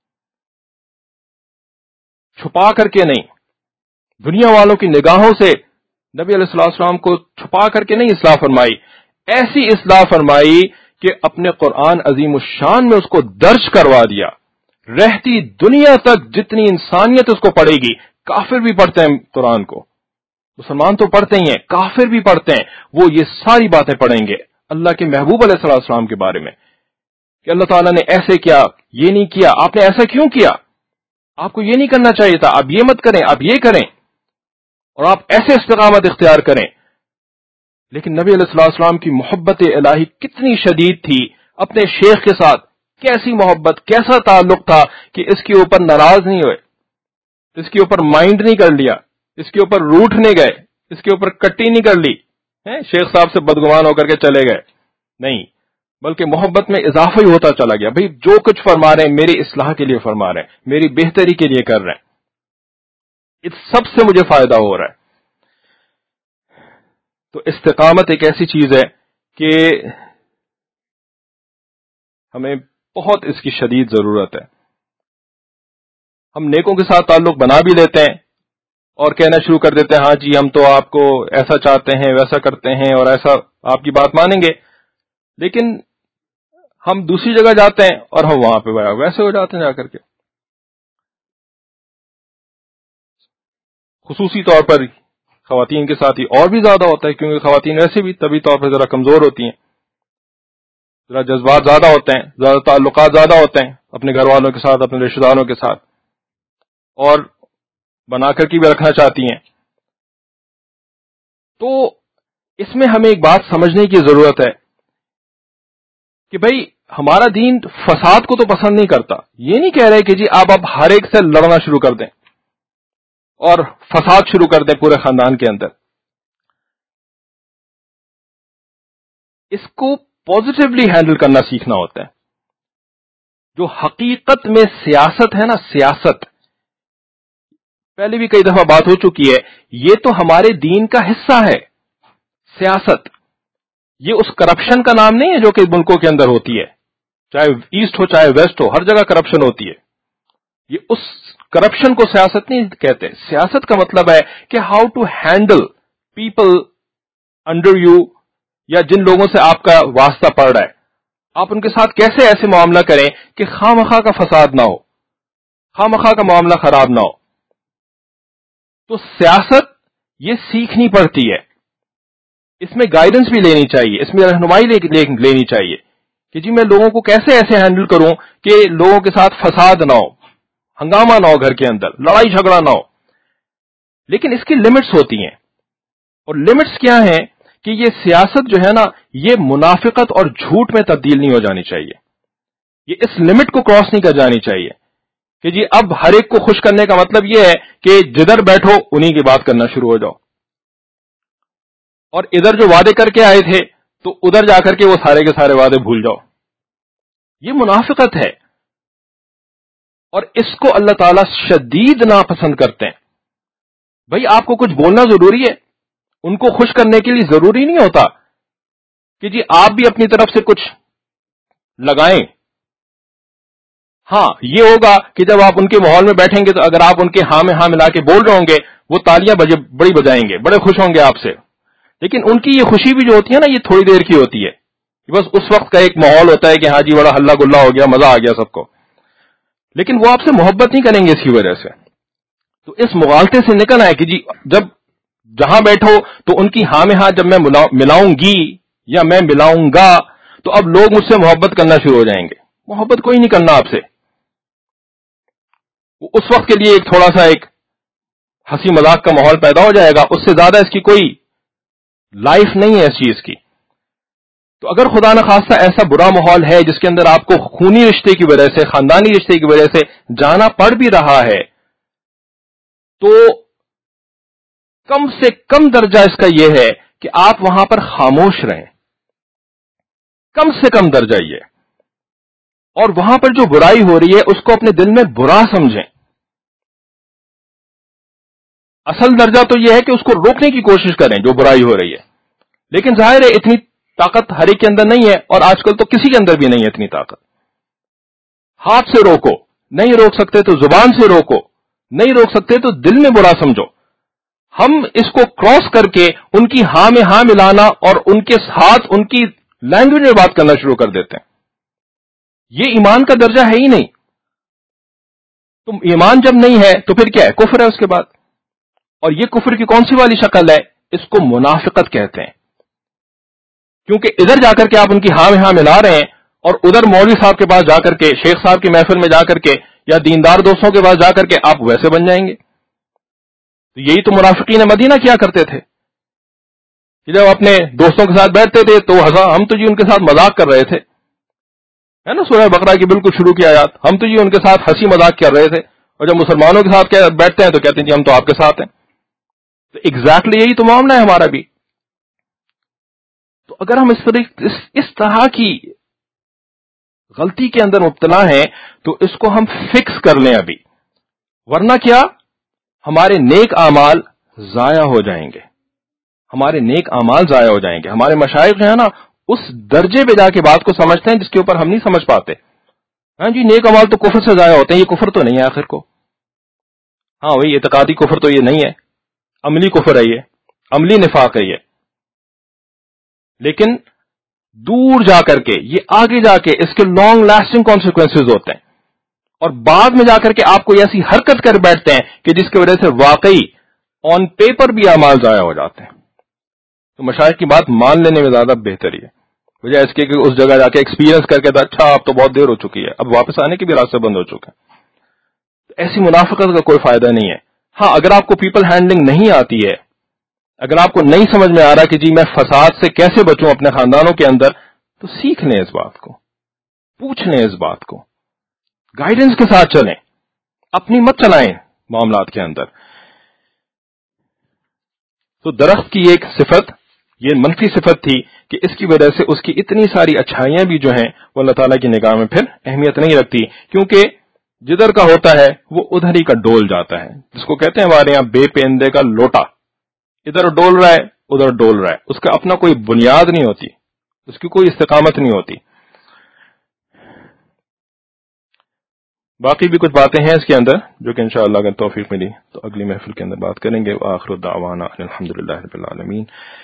چھپا کر کے نہیں، دنیا والوں کی نگاہوں سے نبی علیہ الصلوۃ والسلام کو چھپا کر کے نہیں اصلاح فرمائی، ایسی اصلاح فرمائی کہ اپنے قرآن عظیم الشان میں اس کو درج کروا دیا، رہتی دنیا تک جتنی انسانیت اس کو پڑھے گی، کافر بھی پڑھتے ہیں قرآن کو، مسلمان تو پڑھتے ہی ہیں، کافر بھی پڑھتے ہیں، وہ یہ ساری باتیں پڑھیں گے اللہ کے محبوب علیہ الصلوۃ والسلام کے بارے میں، کہ اللہ تعالیٰ نے ایسے کیا، یہ نہیں کیا، آپ نے ایسا کیوں کیا، آپ کو یہ نہیں کرنا چاہیے تھا، آپ یہ مت کریں، آپ یہ کریں، اور آپ ایسے استقامت اختیار کریں۔ لیکن نبی علیہ الصلوۃ والسلام کی محبت الہی کتنی شدید تھی اپنے شیخ کے ساتھ، کیسی محبت، کیسا تعلق تھا کہ اس کے اوپر ناراض نہیں ہوئے، اس کے اوپر مائنڈ نہیں کر لیا، اس کے اوپر روٹ نہیں گئے، اس کے اوپر کٹی نہیں کر لی، شیخ صاحب سے بدگمان ہو کر کے چلے گئے، نہیں، بلکہ محبت میں اضافہ ہی ہوتا چلا گیا، بھئی جو کچھ فرما رہے ہیں میری اصلاح کے لیے فرما رہے ہیں، میری بہتری کے لیے کر رہے ہیں، اس سب سے مجھے فائدہ ہو رہا ہے۔ تو استقامت ایک ایسی چیز ہے کہ ہمیں بہت اس کی شدید ضرورت ہے۔ ہم نیکوں کے ساتھ تعلق بنا بھی لیتے ہیں اور کہنا شروع کر دیتے ہیں، ہاں جی ہم تو آپ کو ایسا چاہتے ہیں، ویسا کرتے ہیں، اور ایسا آپ کی بات مانیں گے، لیکن ہم دوسری جگہ جاتے ہیں اور ہم وہاں پہ ویسے ہو جاتے ہیں جا کر کے۔ خصوصی طور پر خواتین کے ساتھ ہی اور بھی زیادہ ہوتا ہے، کیونکہ خواتین ویسے بھی طبی طور پر ذرا کمزور ہوتی ہیں، ذرا جذبات زیادہ ہوتے ہیں، زیادہ تعلقات زیادہ ہوتے ہیں اپنے گھر والوں کے ساتھ، اپنے رشتہ داروں کے ساتھ، اور بنا کر کے بھی رکھنا چاہتی ہیں۔ تو اس میں ہمیں ایک بات سمجھنے کی ضرورت ہے کہ بھئی ہمارا دین فساد کو تو پسند نہیں کرتا، یہ نہیں کہہ رہے کہ جی آپ اب ہر ایک سے لڑنا شروع کر دیں اور فساد شروع کر دیں پورے خاندان کے اندر۔ اس کو پازیٹیولی ہینڈل کرنا سیکھنا ہوتا ہے۔ جو حقیقت میں سیاست ہے نا، سیاست پہلے بھی کئی دفعہ بات ہو چکی ہے، یہ تو ہمارے دین کا حصہ ہے۔ سیاست یہ اس کرپشن کا نام نہیں ہے جو کہ ملکوں کے اندر ہوتی ہے، چاہے ایسٹ ہو چاہے ویسٹ ہو، ہر جگہ کرپشن ہوتی ہے۔ یہ اس کرپشن کو سیاست نہیں کہتے۔ سیاست کا مطلب ہے کہ how to handle people under you, یا جن لوگوں سے آپ کا واسطہ پڑ رہا ہے، آپ ان کے ساتھ کیسے ایسے معاملہ کریں کہ خواہ مخواہ کا فساد نہ ہو، خواہ مخواہ کا معاملہ خراب نہ ہو۔ تو سیاست یہ سیکھنی پڑتی ہے، اس میں گائیڈنس بھی لینی چاہیے، اس میں رہنمائی لینی چاہیے کہ جی میں لوگوں کو کیسے ایسے ہینڈل کروں کہ لوگوں کے ساتھ فساد نہ ہو، ہنگامہ نہ ہو، گھر کے اندر لڑائی جھگڑا نہ ہو۔ لیکن اس کی لمٹس ہوتی ہیں، اور لمٹس کیا ہیں کہ یہ سیاست جو ہے نا، یہ منافقت اور جھوٹ میں تبدیل نہیں ہو جانی چاہیے، یہ اس لمٹ کو کراس نہیں کر جانی چاہیے کہ جی اب ہر ایک کو خوش کرنے کا مطلب یہ ہے کہ جدھر بیٹھو انہی کی بات کرنا شروع ہو جاؤ، اور ادھر جو وعدے کر کے آئے تھے تو ادھر جا کر کے وہ سارے کے سارے وعدے بھول جاؤ۔ یہ منافقت ہے، اور اس کو اللہ تعالیٰ شدید ناپسند کرتے ہیں۔ بھئی آپ کو کچھ بولنا ضروری ہے، ان کو خوش کرنے کے لیے ضروری نہیں ہوتا کہ جی آپ بھی اپنی طرف سے کچھ لگائیں۔ ہاں یہ ہوگا کہ جب آپ ان کے ماحول میں بیٹھیں گے تو اگر آپ ان کے ہاں میں ہاں ملا کے بول رہے ہوں گے، وہ تالیاں بڑی بجائیں گے، بڑے خوش ہوں گے آپ سے، لیکن ان کی یہ خوشی بھی جو ہوتی ہے نا، یہ تھوڑی دیر کی ہوتی ہے، بس اس وقت کا ایک ماحول ہوتا ہے کہ ہاں جی بڑا ہلا گلا ہو گیا، مزہ آ گیا سب کو، لیکن وہ آپ سے محبت نہیں کریں گے اسی وجہ سے۔ تو اس مغالطے سے نکل آئے کہ جی جب جہاں بیٹھو تو ان کی ہاں میں ہاں جب میں ملاؤں گی یا میں ملاؤں گا تو اب لوگ مجھ سے محبت کرنا شروع ہو جائیں گے۔ محبت کوئی نہیں کرنا آپ سے، اس وقت کے لیے ایک تھوڑا سا ایک ہنسی مذاق کا ماحول پیدا ہو جائے گا، اس سے زیادہ اس کی کوئی لائف نہیں ہے اس چیز کی۔ تو اگر خدا نخواستہ ایسا برا ماحول ہے جس کے اندر آپ کو خونی رشتے کی وجہ سے، خاندانی رشتے کی وجہ سے جانا پڑ بھی رہا ہے، تو کم سے کم درجہ اس کا یہ ہے کہ آپ وہاں پر خاموش رہیں، کم سے کم درجہ یہ، اور وہاں پر جو برائی ہو رہی ہے اس کو اپنے دل میں برا سمجھیں، اصل درجہ تو یہ ہے کہ اس کو روکنے کی کوشش کریں جو برائی ہو رہی ہے، لیکن ظاہر ہے اتنی طاقت ہر ایک کے اندر نہیں ہے، اور آج کل تو کسی کے اندر بھی نہیں ہے اتنی طاقت. ہاتھ سے روکو، نہیں روک سکتے تو زبان سے روکو، نہیں روک سکتے تو دل میں برا سمجھو. ہم اس کو کراس کر کے ان کی ہاں میں ہاں ملانا اور ان کے ساتھ ان کی لینگویج میں بات کرنا شروع کر دیتے ہیں. یہ ایمان کا درجہ ہے ہی نہیں. تم ایمان جب نہیں ہے تو پھر کیا ہے؟ کفر ہے اس کے بعد. اور یہ کفر کی کون سی والی شکل ہے؟ اس کو منافقت کہتے ہیں. کیونکہ ادھر جا کر کے آپ ان کی ہاں میں ہاں ملا رہے ہیں اور ادھر مولوی صاحب کے پاس جا کر کے، شیخ صاحب کی محفل میں جا کر کے، یا دیندار دوستوں کے پاس جا کر کے آپ ویسے بن جائیں گے. تو یہی تو منافقین مدینہ کیا کرتے تھے کہ جب اپنے دوستوں کے ساتھ بیٹھتے تھے تو ہم تو جی ان کے ساتھ مذاق کر رہے تھے، ہے نا، سورہ بقرہ کی بالکل شروع کی آیات، ہم تو جی ان کے ساتھ ہنسی مذاق کر رہے تھے، اور جب مسلمانوں کے ساتھ بیٹھتے ہیں تو کہتے ہیں جی ہم تو آپ کے ساتھ ہیں. تو ایگزیکٹلی یہی تو معاملہ ہے ہمارا بھی. تو اگر ہم اس طرح اس, اس طرح کی غلطی کے اندر مبتلا ہیں تو اس کو ہم فکس کر لیں ابھی، ورنہ کیا ہمارے نیک اعمال ضائع ہو جائیں گے. ہمارے نیک اعمال ضائع ہو جائیں گے. ہمارے مشائخ جو ہے نا اس درجے پہ جا کے بات کو سمجھتے ہیں جس کے اوپر ہم نہیں سمجھ پاتے. ہاں جی نیک اعمال تو کفر سے ضائع ہوتے ہیں، یہ کفر تو نہیں ہے آخر کو. ہاں وہی اعتقادی کفر تو یہ نہیں ہے، عملی کفر ہے، یہ عملی نفاق ہے یہ. لیکن دور جا کر کے یہ آگے جا کے اس کے لانگ لاسٹنگ کانسیکوینسز ہوتے ہیں، اور بعد میں جا کر کے آپ کوئی ایسی حرکت کر بیٹھتے ہیں کہ جس کی وجہ سے واقعی آن پیپر بھی اعمال ضائع ہو جاتے ہیں. تو مشائخ کی بات مان لینے میں زیادہ بہتری ہے، بجائے اس کے کہ اس جگہ جا کے ایکسپیرینس کر کے اچھا اب تو بہت دیر ہو چکی ہے، اب واپس آنے کے بھی راستے بند ہو چکے ہیں. ایسی منافقت کا کوئی فائدہ نہیں ہے. ہاں اگر آپ کو پیپل ہینڈلنگ نہیں آتی ہے، اگر آپ کو نہیں سمجھ میں آ رہا کہ جی میں فساد سے کیسے بچوں اپنے خاندانوں کے اندر، تو سیکھ لیں اس بات کو، پوچھ لیں اس بات کو، گائیڈنس کے ساتھ چلیں، اپنی مت چلائیں معاملات کے اندر. تو درخت کی ایک صفت یہ منفی صفت تھی کہ اس کی وجہ سے اس کی اتنی ساری اچھائیاں بھی جو ہیں وہ اللہ تعالیٰ کی نگاہ میں پھر اہمیت نہیں رکھتی، کیونکہ جدھر کا ہوتا ہے وہ ادھر ہی کا ڈول جاتا ہے، جس کو کہتے ہیں ہمارے یہاں بے پیندے کا لوٹا. ادھر ڈول رہا ہے ادھر ڈول رہا ہے، اس کا اپنا کوئی بنیاد نہیں ہوتی، اس کی کوئی استقامت نہیں ہوتی. باقی بھی کچھ باتیں ہیں اس کے اندر جو کہ انشاءاللہ اگر توفیق ملی تو اگلی محفل کے اندر بات کریں گے. وآخر دعوانا الحمدللہ رب العالمین.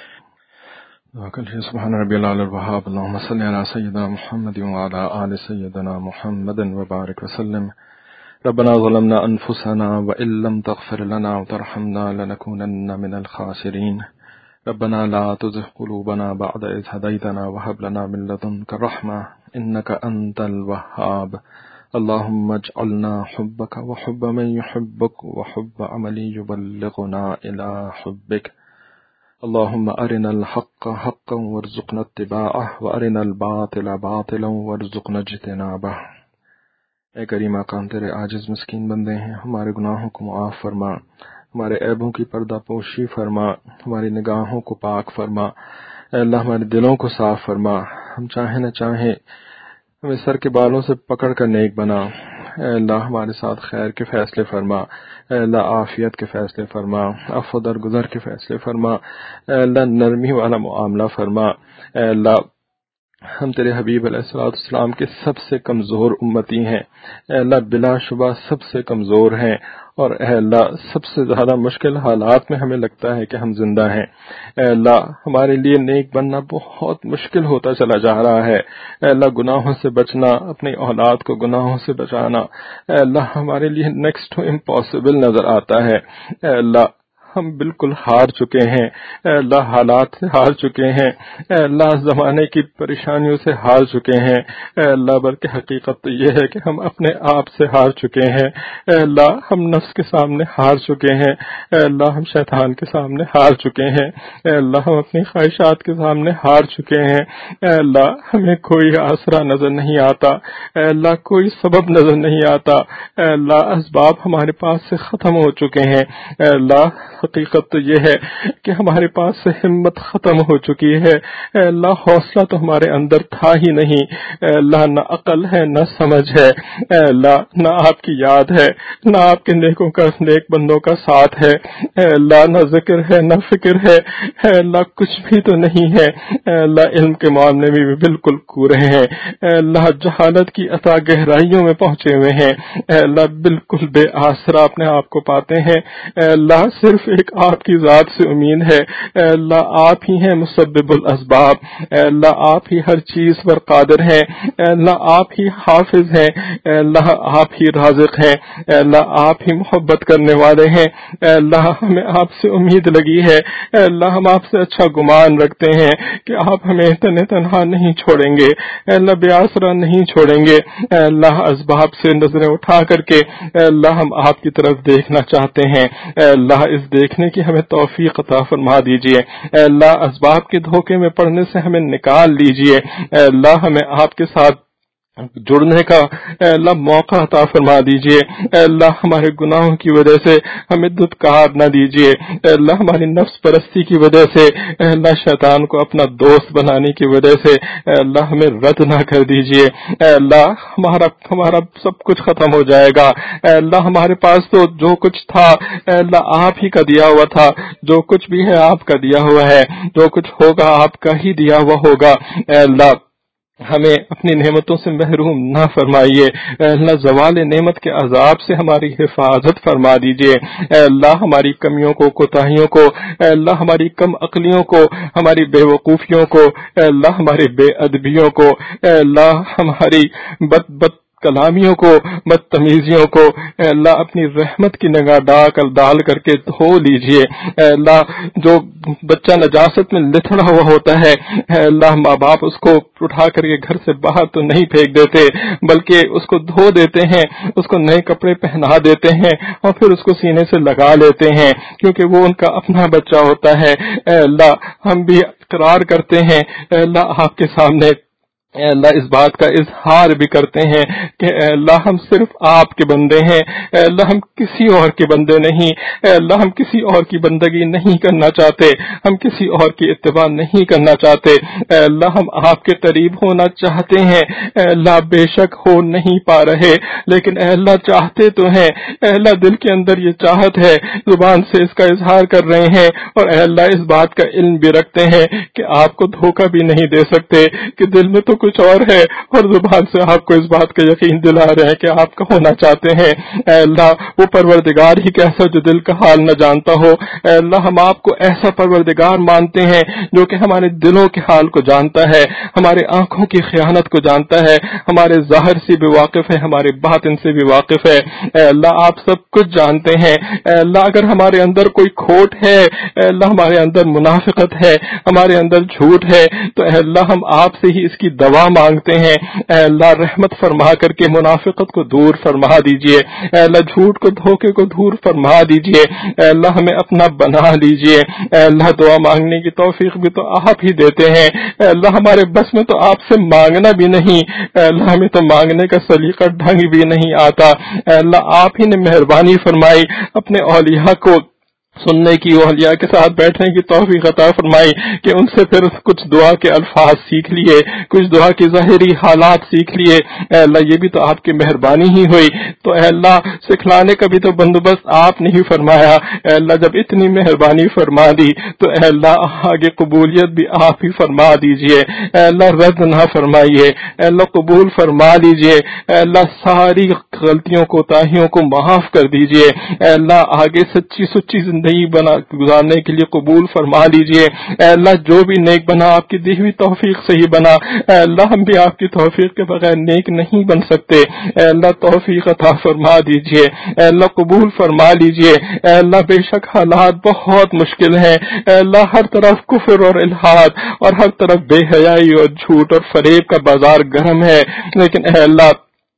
سبحان ربی العلی الوہاب. اللہم صلی علی سیدنا محمد وعلی آل سیدنا محمد وبارک وسلم. ربنا ظلمنا انفسنا وان لم تغفر لنا وترحمنا لنكونن من الخاسرین. ربنا لا تزغ قلوبنا بعد إذ هديتنا وهب لنا من لدنك رحمة إنك أنت الوهاب. اللهم اجعلنا حبك وحب من يحبك وحب عمل يبلغنا إلى حبك. اللهم أرنا الحق حقا وارزقنا اتباعه وأرنا الباطل باطلا وارزقنا اجتنابه. اے کریم آقا ہم تیرے عاجز مسکین بندے ہیں، ہمارے گناہوں کو معاف فرما، ہمارے عیبوں کی پردہ پوشی فرما، ہماری نگاہوں کو پاک فرما. اے اللہ ہمارے دلوں کو صاف فرما. ہم چاہیں نہ چاہیں ہمیں سر کے بالوں سے پکڑ کر نیک بنا. اے اللہ ہمارے ساتھ خیر کے فیصلے فرما. اے اللہ عافیت کے فیصلے فرما، عفو درگزر کے فیصلے فرما. اے اللہ نرمی والا معاملہ فرما. اے اللہ ہم تیرے حبیب علیہ الصلوۃ والسلام کے سب سے کمزور امتی ہیں. اے اللہ بلا شبہ سب سے کمزور ہیں، اور اے اللہ سب سے زیادہ مشکل حالات میں ہمیں لگتا ہے کہ ہم زندہ ہیں. اے اللہ ہمارے لیے نیک بننا بہت مشکل ہوتا چلا جا رہا ہے. اے اللہ گناہوں سے بچنا، اپنی اولاد کو گناہوں سے بچانا اے اللہ ہمارے لیے نیکسٹ ٹو امپاسبل نظر آتا ہے. اے اللہ ہم بالکل ہار چکے ہیں. اے اللہ حالات سے ہار چکے ہیں. اے اللہ زمانے کی پریشانیوں سے ہار چکے ہیں. اے اللہ بلکہ حقیقت تو یہ ہے کہ ہم اپنے آپ سے ہار چکے ہیں. اے اللہ ہم نفس کے سامنے ہار چکے ہیں. اے اللہ ہم شیطان کے سامنے ہار چکے ہیں. اے اللہ ہم اپنی خواہشات کے سامنے ہار چکے ہیں. اے اللہ ہمیں کوئی آسرا نظر نہیں آتا. اے اللہ کوئی سبب نظر نہیں آتا. اے اللہ اسباب ہمارے پاس سے ختم ہو چکے ہیں. اے اللہ حقیقت تو یہ ہے کہ ہمارے پاس سے ہمت ختم ہو چکی ہے. اے اللہ حوصلہ تو ہمارے اندر تھا ہی نہیں. اے اللہ نہ عقل ہے نہ سمجھ ہے. اے اللہ نہ آپ کی یاد ہے نہ آپ کے نیکوں کا نیک بندوں کا ساتھ ہے. اے اللہ نہ ذکر ہے نہ فکر ہے. اے اللہ کچھ بھی تو نہیں ہے. اے اللہ علم کے معاملے میں بھی بالکل کورے ہیں. اے اللہ جہالت کی عطا گہرائیوں میں پہنچے ہوئے ہیں. اے اللہ بالکل بے آسرا اپنے آپ کو پاتے ہیں. اے اللہ صرف ایک آپ کی ذات سے امید ہے. اے اللہ آپ ہی ہیں مسبب الاسباب. اے اللہ آپ ہی ہر چیز پر قادر ہیں. اے اللہ آپ ہی حافظ ہیں. اے اللہ آپ ہی رازق ہیں. اے اللہ آپ ہی محبت کرنے والے ہیں. اے اللہ ہمیں آپ سے امید لگی ہے. اے اللہ ہم آپ سے اچھا گمان رکھتے ہیں کہ آپ ہمیں تنہ تنہا نہیں چھوڑیں گے. اے اللہ بے آسرا نہیں چھوڑیں گے. اے اللہ اسباب سے نظریں اٹھا کر کے اے اللہ ہم آپ کی طرف دیکھنا چاہتے ہیں. اے اللہ اس دیکھنے کی ہمیں توفیق عطا فرما دیجئے. اے اللہ اسباب کے دھوکے میں پڑنے سے ہمیں نکال لیجئے. اے اللہ ہمیں آپ کے ساتھ جڑنے کا اے اللہ موقع عطا فرما دیجئے. اے اللہ ہمارے گناہوں کی وجہ سے ہمیں دھتکار نہ دیجئے. اے اللہ ہماری نفس پرستی کی وجہ سے اے اللہ شیطان کو اپنا دوست بنانے کی وجہ سے اے اللہ ہمیں رد نہ کر دیجئے. اے اللہ ہمارا ہمارا سب کچھ ختم ہو جائے گا. اے اللہ ہمارے پاس تو جو کچھ تھا اے اللہ آپ ہی کا دیا ہوا تھا. جو کچھ بھی ہے آپ کا دیا ہوا ہے. جو کچھ ہوگا آپ کا ہی دیا ہوا ہوگا. اے اللہ ہمیں اپنی نعمتوں سے محروم نہ فرمائیے. اے اللہ زوال نعمت کے عذاب سے ہماری حفاظت فرما دیجئے. اے اللہ ہماری کمیوں کو کوتاہیوں کو اے اللہ ہماری کم عقلیوں کو ہماری بے وقوفیوں کو اے اللہ ہماری بے ادبیوں کو اے اللہ ہماری بد بد کلامیوں کو بدتمیزیوں کو اے اللہ اپنی رحمت کی نگاہ ڈال ڈال کر کے دھو لیجئے. اے اللہ جو بچہ نجاست میں لتھڑا ہوا ہوتا ہے اے اللہ ماں باپ اس کو اٹھا کر کے گھر سے باہر تو نہیں پھینک دیتے بلکہ اس کو دھو دیتے ہیں, اس کو نئے کپڑے پہنا دیتے ہیں اور پھر اس کو سینے سے لگا لیتے ہیں کیونکہ وہ ان کا اپنا بچہ ہوتا ہے. اے اللہ ہم بھی اقرار کرتے ہیں اے اللہ آپ کے سامنے اے اللہ اس بات کا اظہار بھی کرتے ہیں کہ اے اللہ ہم صرف آپ کے بندے ہیں. اے اللہ ہم کسی اور کے بندے نہیں. اے اللہ ہم کسی اور کی بندگی نہیں کرنا چاہتے. ہم کسی اور کی اتباع نہیں کرنا چاہتے. اے اللہ ہم آپ کے قریب ہونا چاہتے ہیں. اے اللہ بے شک ہو نہیں پا رہے لیکن اے اللہ چاہتے تو ہیں. اے اللہ دل کے اندر یہ چاہت ہے, زبان سے اس کا اظہار کر رہے ہیں اور اے اللہ اس بات کا علم بھی رکھتے ہیں کہ آپ کو دھوکہ بھی نہیں دے سکتے کہ دل میں تو کچھ اور ہے اور زبان سے آپ کو اس بات کا یقین دلا رہے ہیں کہ آپ کا ہونا چاہتے ہیں. اے اللہ وہ پروردگار ہی کیسا جو دل کا حال نہ جانتا ہو. اے اللہ ہم آپ کو ایسا پروردگار مانتے ہیں جو کہ ہمارے دلوں کے حال کو جانتا ہے, ہمارے آنکھوں کی خیانت کو جانتا ہے, ہمارے ظاہر سے بھی واقف ہے, ہمارے باطن سے بھی واقف ہے. اے اللہ آپ سب کچھ جانتے ہیں. اے اللہ اگر ہمارے اندر کوئی کھوٹ ہے, اے اللہ ہمارے اندر منافقت ہے, ہمارے اندر جھوٹ ہے, تو اے اللہ ہم آپ سے ہی اس کی دوا مانگتے ہیں. اے اللہ رحمت فرما کر کے منافقت کو دور فرما دیجئے. اے اللہ جھوٹ کو دھوکے کو دور فرما دیجئے. اے اللہ ہمیں اپنا بنا لیجئے. اے اللہ دعا مانگنے کی توفیق بھی تو آپ ہی دیتے ہیں. اے اللہ ہمارے بس میں تو آپ سے مانگنا بھی نہیں. اے اللہ ہمیں تو مانگنے کا سلیقہ ڈھنگ بھی نہیں آتا. اے اللہ آپ ہی نے مہربانی فرمائی اپنے اولیاء کو سننے کی, اولیاء کے ساتھ بیٹھنے کی توفیق عطا فرمائی کہ ان سے پھر کچھ دعا کے الفاظ سیکھ لیے, کچھ دعا کی ظاہری حالات سیکھ لیے. اے اللہ یہ بھی تو آپ کی مہربانی ہی ہوئی. تو اے اللہ سکھلانے کا بھی تو بندوبست آپ نے ہی فرمایا. اے اللہ جب اتنی مہربانی فرما دی تو اے اللہ آگے قبولیت بھی آپ ہی فرما دیجئے. اے اللہ رد نہ فرمائیے. اے اللہ قبول فرما لیجئے. اے اللہ ساری غلطیوں کوتاہیوں کو معاف کر دیجئے. اے اللہ آگے سچی سچی زندگی بنا گزارنے کے لیے قبول فرما لیجئے. اے اللہ جو بھی نیک بنا آپ کی دی ہوئی توفیق سے ہی بنا. اے اللہ ہم بھی آپ کی توفیق کے بغیر نیک نہیں بن سکتے. اے اللہ توفیق عطا فرما دیجئے. اے اللہ قبول فرما لیجئے. اے اللہ بے شک حالات بہت مشکل ہیں. اے اللہ ہر طرف کفر اور الحاد اور ہر طرف بے حیائی اور جھوٹ اور فریب کا بازار گرم ہے, لیکن اے اللہ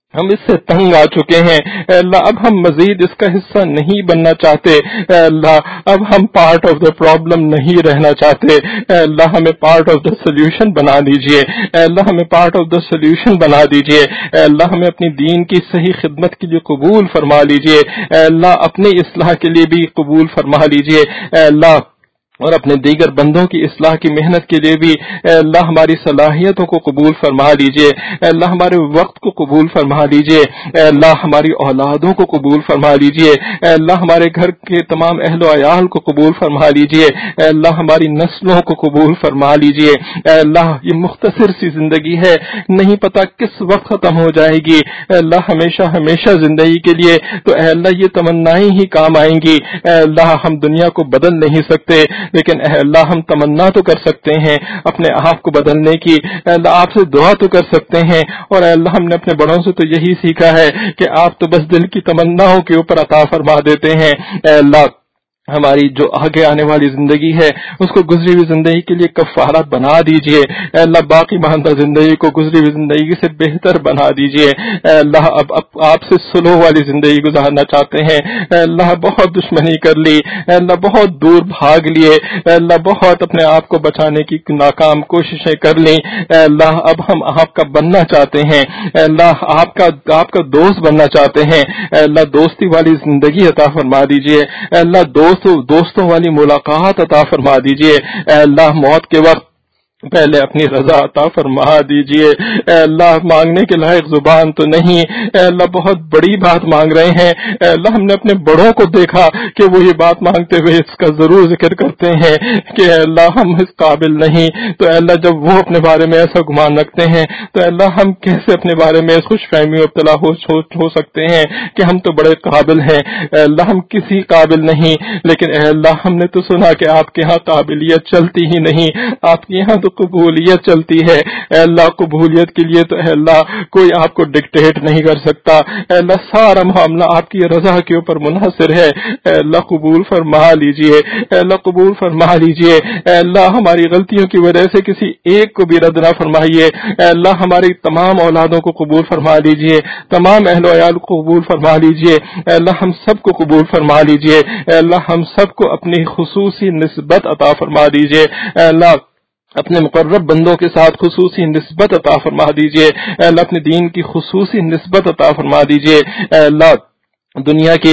ہم اس سے تنگ آ چکے ہیں اے اللہ، اب ہم مزید اس کا حصہ نہیں بننا چاہتے اے اللہ، اب ہم پارٹ آف دا پرابلم نہیں رہنا چاہتے اے اللہ، ہمیں پارٹ آف دا سولوشن بنا دیجئے اے اللہ، ہمیں پارٹ آف دا سولوشن بنا دیجئے اے اللہ، ہمیں اپنی دین کی صحیح خدمت کے لیے قبول فرما لیجئے اے اللہ، اپنی اصلاح کے لیے بھی قبول فرما لیجئے اے اللہ، اور اپنے دیگر بندوں کی اصلاح کی محنت کے لیے بھی اے اللہ ہماری صلاحیتوں کو قبول فرما لیجئے اے اللہ، ہمارے وقت کو قبول فرما لیجئے اے اللہ، ہماری اولادوں کو قبول فرما لیجئے اے اللہ، ہمارے گھر کے تمام اہل و عیال کو قبول فرما لیجئے اے اللہ، ہماری نسلوں کو قبول فرما لیجئے اے اللہ، یہ مختصر سی زندگی ہے، نہیں پتا کس وقت ختم ہو جائے گی اے اللہ، ہمیشہ ہمیشہ زندگی کے لیے تو اے اللہ یہ تمنائیں ہی کام آئیں گی اے اللہ، ہم دنیا کو بدل نہیں سکتے لیکن اے اللہ ہم تمنا تو کر سکتے ہیں اپنے آپ کو بدلنے کی اے اللہ، آپ سے دعا تو کر سکتے ہیں، اور اے اللہ ہم نے اپنے بڑوں سے تو یہی سیکھا ہے کہ آپ تو بس دل کی تمناؤں کے اوپر عطا فرما دیتے ہیں اے اللہ، ہماری جو آگے آنے والی زندگی ہے اس کو گزری ہوئی زندگی کے لیے کفارہ بنا دیجئے اے اللہ، باقی ماندہ زندگی کو گزری ہوئی زندگی سے بہتر بنا دیجئے اے اللہ، اب اب آپ سے سلو والی زندگی گزارنا چاہتے ہیں اے اللہ، بہت دشمنی کر لی اے اللہ، بہت دور بھاگ لیے اے اللہ، بہت اپنے آپ کو بچانے کی ناکام کوششیں کر لیں اے اللہ، اب ہم آپ کا بننا چاہتے ہیں اے اللہ، آپ کا آپ کا دوست بننا چاہتے ہیں اے اللہ، دوستی والی زندگی عطا فرما دیجئے اے اللہ، دوست دوستوں والی ملاقات عطا فرما دیجئے اے اللہ، موت کے وقت پہلے اپنی رضا عطا فرما دیجئے اے اللہ، مانگنے کے لائق زبان تو نہیں اے اللہ، بہت بڑی بات مانگ رہے ہیں اے اللہ، ہم نے اپنے بڑوں کو دیکھا کہ وہ یہ بات مانگتے ہوئے اس کا ضرور ذکر کرتے ہیں کہ اے اللہ ہم اس قابل نہیں، تو اے اللہ جب وہ اپنے بارے میں ایسا گمان رکھتے ہیں تو اے اللہ ہم کیسے اپنے بارے میں اس خوش فہمی مبتلا ہو, ہو, ہو سکتے ہیں کہ ہم تو بڑے قابل ہیں اے اللہ، ہم کسی قابل نہیں، لیکن اے اللہ ہم نے تو سنا کہ آپ کے ہاں قابلیت چلتی ہی نہیں، آپ کے یہاں تو قبولیت چلتی ہے اے اللہ، قبولیت کے لیے تو اے اللہ کوئی آپ کو ڈکٹیٹ نہیں کر سکتا اے اللہ، سارا معاملہ آپ کی رضا کے اوپر منحصر ہے اے اللہ، قبول فرما لیجئے اے اللہ، قبول فرما لیجئے اے اللہ، ہماری غلطیوں کی وجہ سے کسی ایک کو بھی رد نہ فرمائیے اے اللہ، ہماری تمام اولادوں کو قبول فرما لیجئے، تمام اہل و عیال کو قبول فرما لیجئے اے اللہ، ہم سب کو قبول فرما لیجئے اے اللہ، ہم سب کو اپنی خصوصی نسبت عطا فرما دیجئے اے اللہ، اپنے مقرب بندوں کے ساتھ خصوصی نسبت عطا فرما دیجئے اے اللہ، اپنے دین کی خصوصی نسبت عطا فرما دیجئے اے اللہ، دنیا کے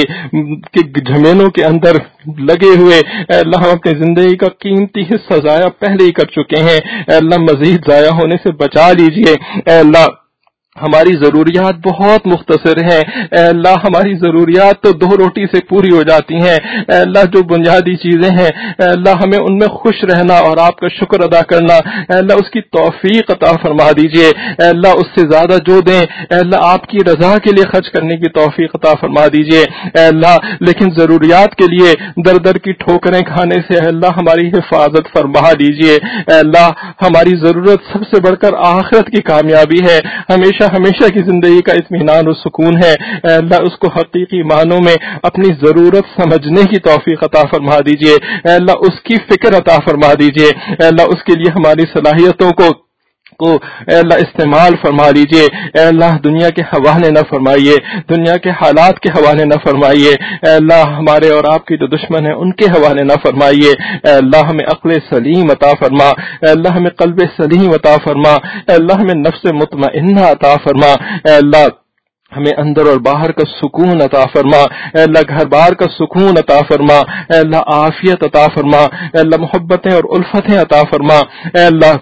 جھمیلوں کے اندر لگے ہوئے اے اللہ، ہم اپنی زندگی کا قیمتی حصہ ضائع پہلے ہی کر چکے ہیں اے اللہ، مزید ضائع ہونے سے بچا لیجئے اے اللہ، ہماری ضروریات بہت مختصر ہیں اے اللہ، ہماری ضروریات تو دو روٹی سے پوری ہو جاتی ہیں اے اللہ، جو بنیادی چیزیں ہیں اے اللہ ہمیں ان میں خوش رہنا اور آپ کا شکر ادا کرنا اے اللہ، اس کی توفیق عطا فرما دیجئے اے اللہ، اس سے زیادہ جو دیں اے اللہ آپ کی رضا کے لیے خرچ کرنے کی توفیق عطا فرما دیجئے اے اللہ، لیکن ضروریات کے لیے در در کی ٹھوکریں کھانے سے اے اللہ ہماری حفاظت فرما دیجئے اے اللہ، ہماری ضرورت سب سے بڑھ کر آخرت کی کامیابی ہے، ہمیشہ ہمیشہ کی زندگی کا اطمینان اور سکون ہے اے اللہ، اس کو حقیقی معنوں میں اپنی ضرورت سمجھنے کی توفیق عطا فرما دیجئے اے اللہ، اس کی فکر عطا فرما دیجئے اے اللہ، اس کے لیے ہماری صلاحیتوں کو کو اے اللہ استعمال فرما لیجئے اے اللہ، دنیا کے حوالے نہ فرمائیے، دنیا کے حالات کے حوالے نہ فرمائیے اے اللہ، ہمارے اور آپ کے جو دشمن ہیں ان کے حوالے نہ فرمائیے اے اللہ، ہمیں عقل سلیم عطا فرما اے اللہ، ہمیں قلب سلیم عطا فرما اے اللہ، ہمیں نفس مطمئنہ عطا فرما اے اللہ، ہمیں اندر اور باہر کا سکون عطا فرما اے اللہ، گھر بار کا سکون عطا فرما اے اللہ، عافیت عطا فرما اے اللہ، محبتیں اور الفتیں عطا فرما اے اللہ،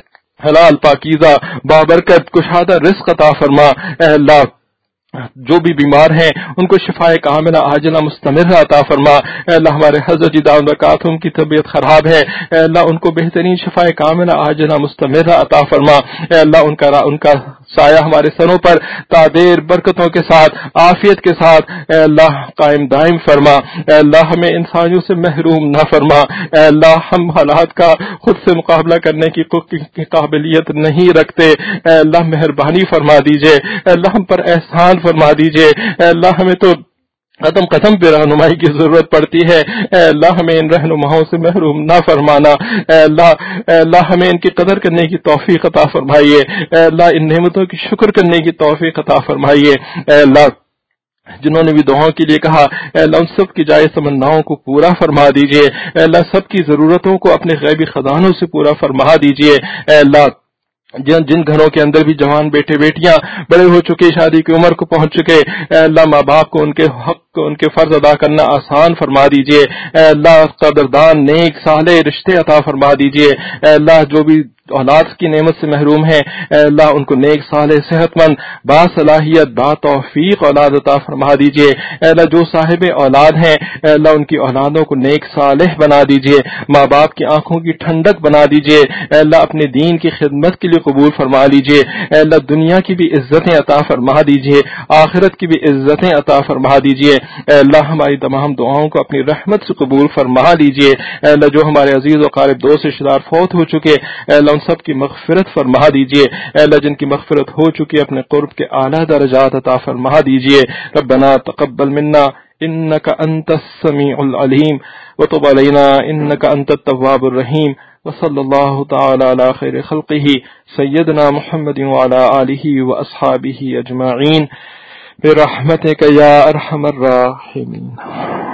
حلال پاکیزہ بابرکت کشادہ رزق عطا فرما اے اللہ، جو بھی بیمار ہیں ان کو شفائے کاملہ عاجلہ مستمرہ عطا فرما اے اللہ، ہمارے حضرت جی داؤد برکاتہم کی طبیعت خراب ہے اے اللہ، ان کو بہترین شفائے کاملہ عاجلہ مستمرہ عطا فرما اے اللہ، ان کا ان کا سایہ ہمارے سروں پر تادیر برکتوں کے ساتھ عافیت کے ساتھ اے اللہ قائم دائم فرما اے اللہ، ہمیں انسانیوں سے محروم نہ فرما اے اللہ، ہم حالات کا خود سے مقابلہ کرنے کی قابلیت نہیں رکھتے اے اللہ، مہربانی فرما دیجئے اے اللہ، ہم پر احسان فرما دیجئے اے اللہ، ہمیں تو قدم قدم پہ رہنمائی کی ضرورت پڑتی ہے. اے اللہ ہمیں ان رہنماؤں سے محروم نہ فرمانا. اے اللہ اے اللہ ہمیں ان کی قدر کرنے کی توفیق عطا فرمائیے. اے اللہ ان نعمتوں کی شکر کرنے کی توفیق عطا فرمائیے. اے اللہ جنہوں نے بھی دعاؤں کے لیے کہا اے اللہ ان سب کی جائز تمناؤں کو پورا فرما دیجئے. اے اللہ سب کی ضرورتوں کو اپنے غیبی خزانوں سے پورا فرما دیجئے. اے اللہ جن جن گھروں کے اندر بھی جوان بیٹے بیٹیاں بڑے ہو چکے، شادی کی عمر کو پہنچ چکے، اے اللہ ماں باپ کو ان کے حق کو ان کے فرض ادا کرنا آسان فرما دیجئے. اے اللہ قدردان نیک صالح رشتے عطا فرما دیجئے. اے اللہ جو بھی اولاد کی نعمت سے محروم ہیں اے اللہ ان کو نیک صالح صحت مند باصلاحیت با توفیق اولاد عطا فرما دیجئے. اے اللہ جو صاحب اولاد ہیں اے اللہ ان کی اولادوں کو نیک صالح بنا دیجئے. ماں باپ کی آنکھوں کی ٹھنڈک بنا دیجئے. اے اللہ اپنے دین کی خدمت کے لیے قبول فرما لیجئے. اے اللہ دنیا کی بھی عزتیں عطا فرما دیجئے، آخرت کی بھی عزتیں عطا فرما دیجئے. اے اللہ ہماری تمام دعاؤں کو اپنی رحمت سے قبول فرما لیجئے. اے اللہ جو ہمارے عزیز و قارب دوست رشتہ دار فوت ہو چکے اے اللہ ان سب کی مغفرت فرما دیجئے. اے اللہ جن کی مغفرت ہو چکی اپنے قرب کے اعلیٰ درجات عطا فرما دیجئے. ربنا تقبل منا انك انت السميع العليم وتب علينا انك انت التواب الرحيم وصلى الله تعالى على خير خلقه سيدنا محمد وعلى آله وأصحابه أجمعين برحمتك يا أرحم الراحمين.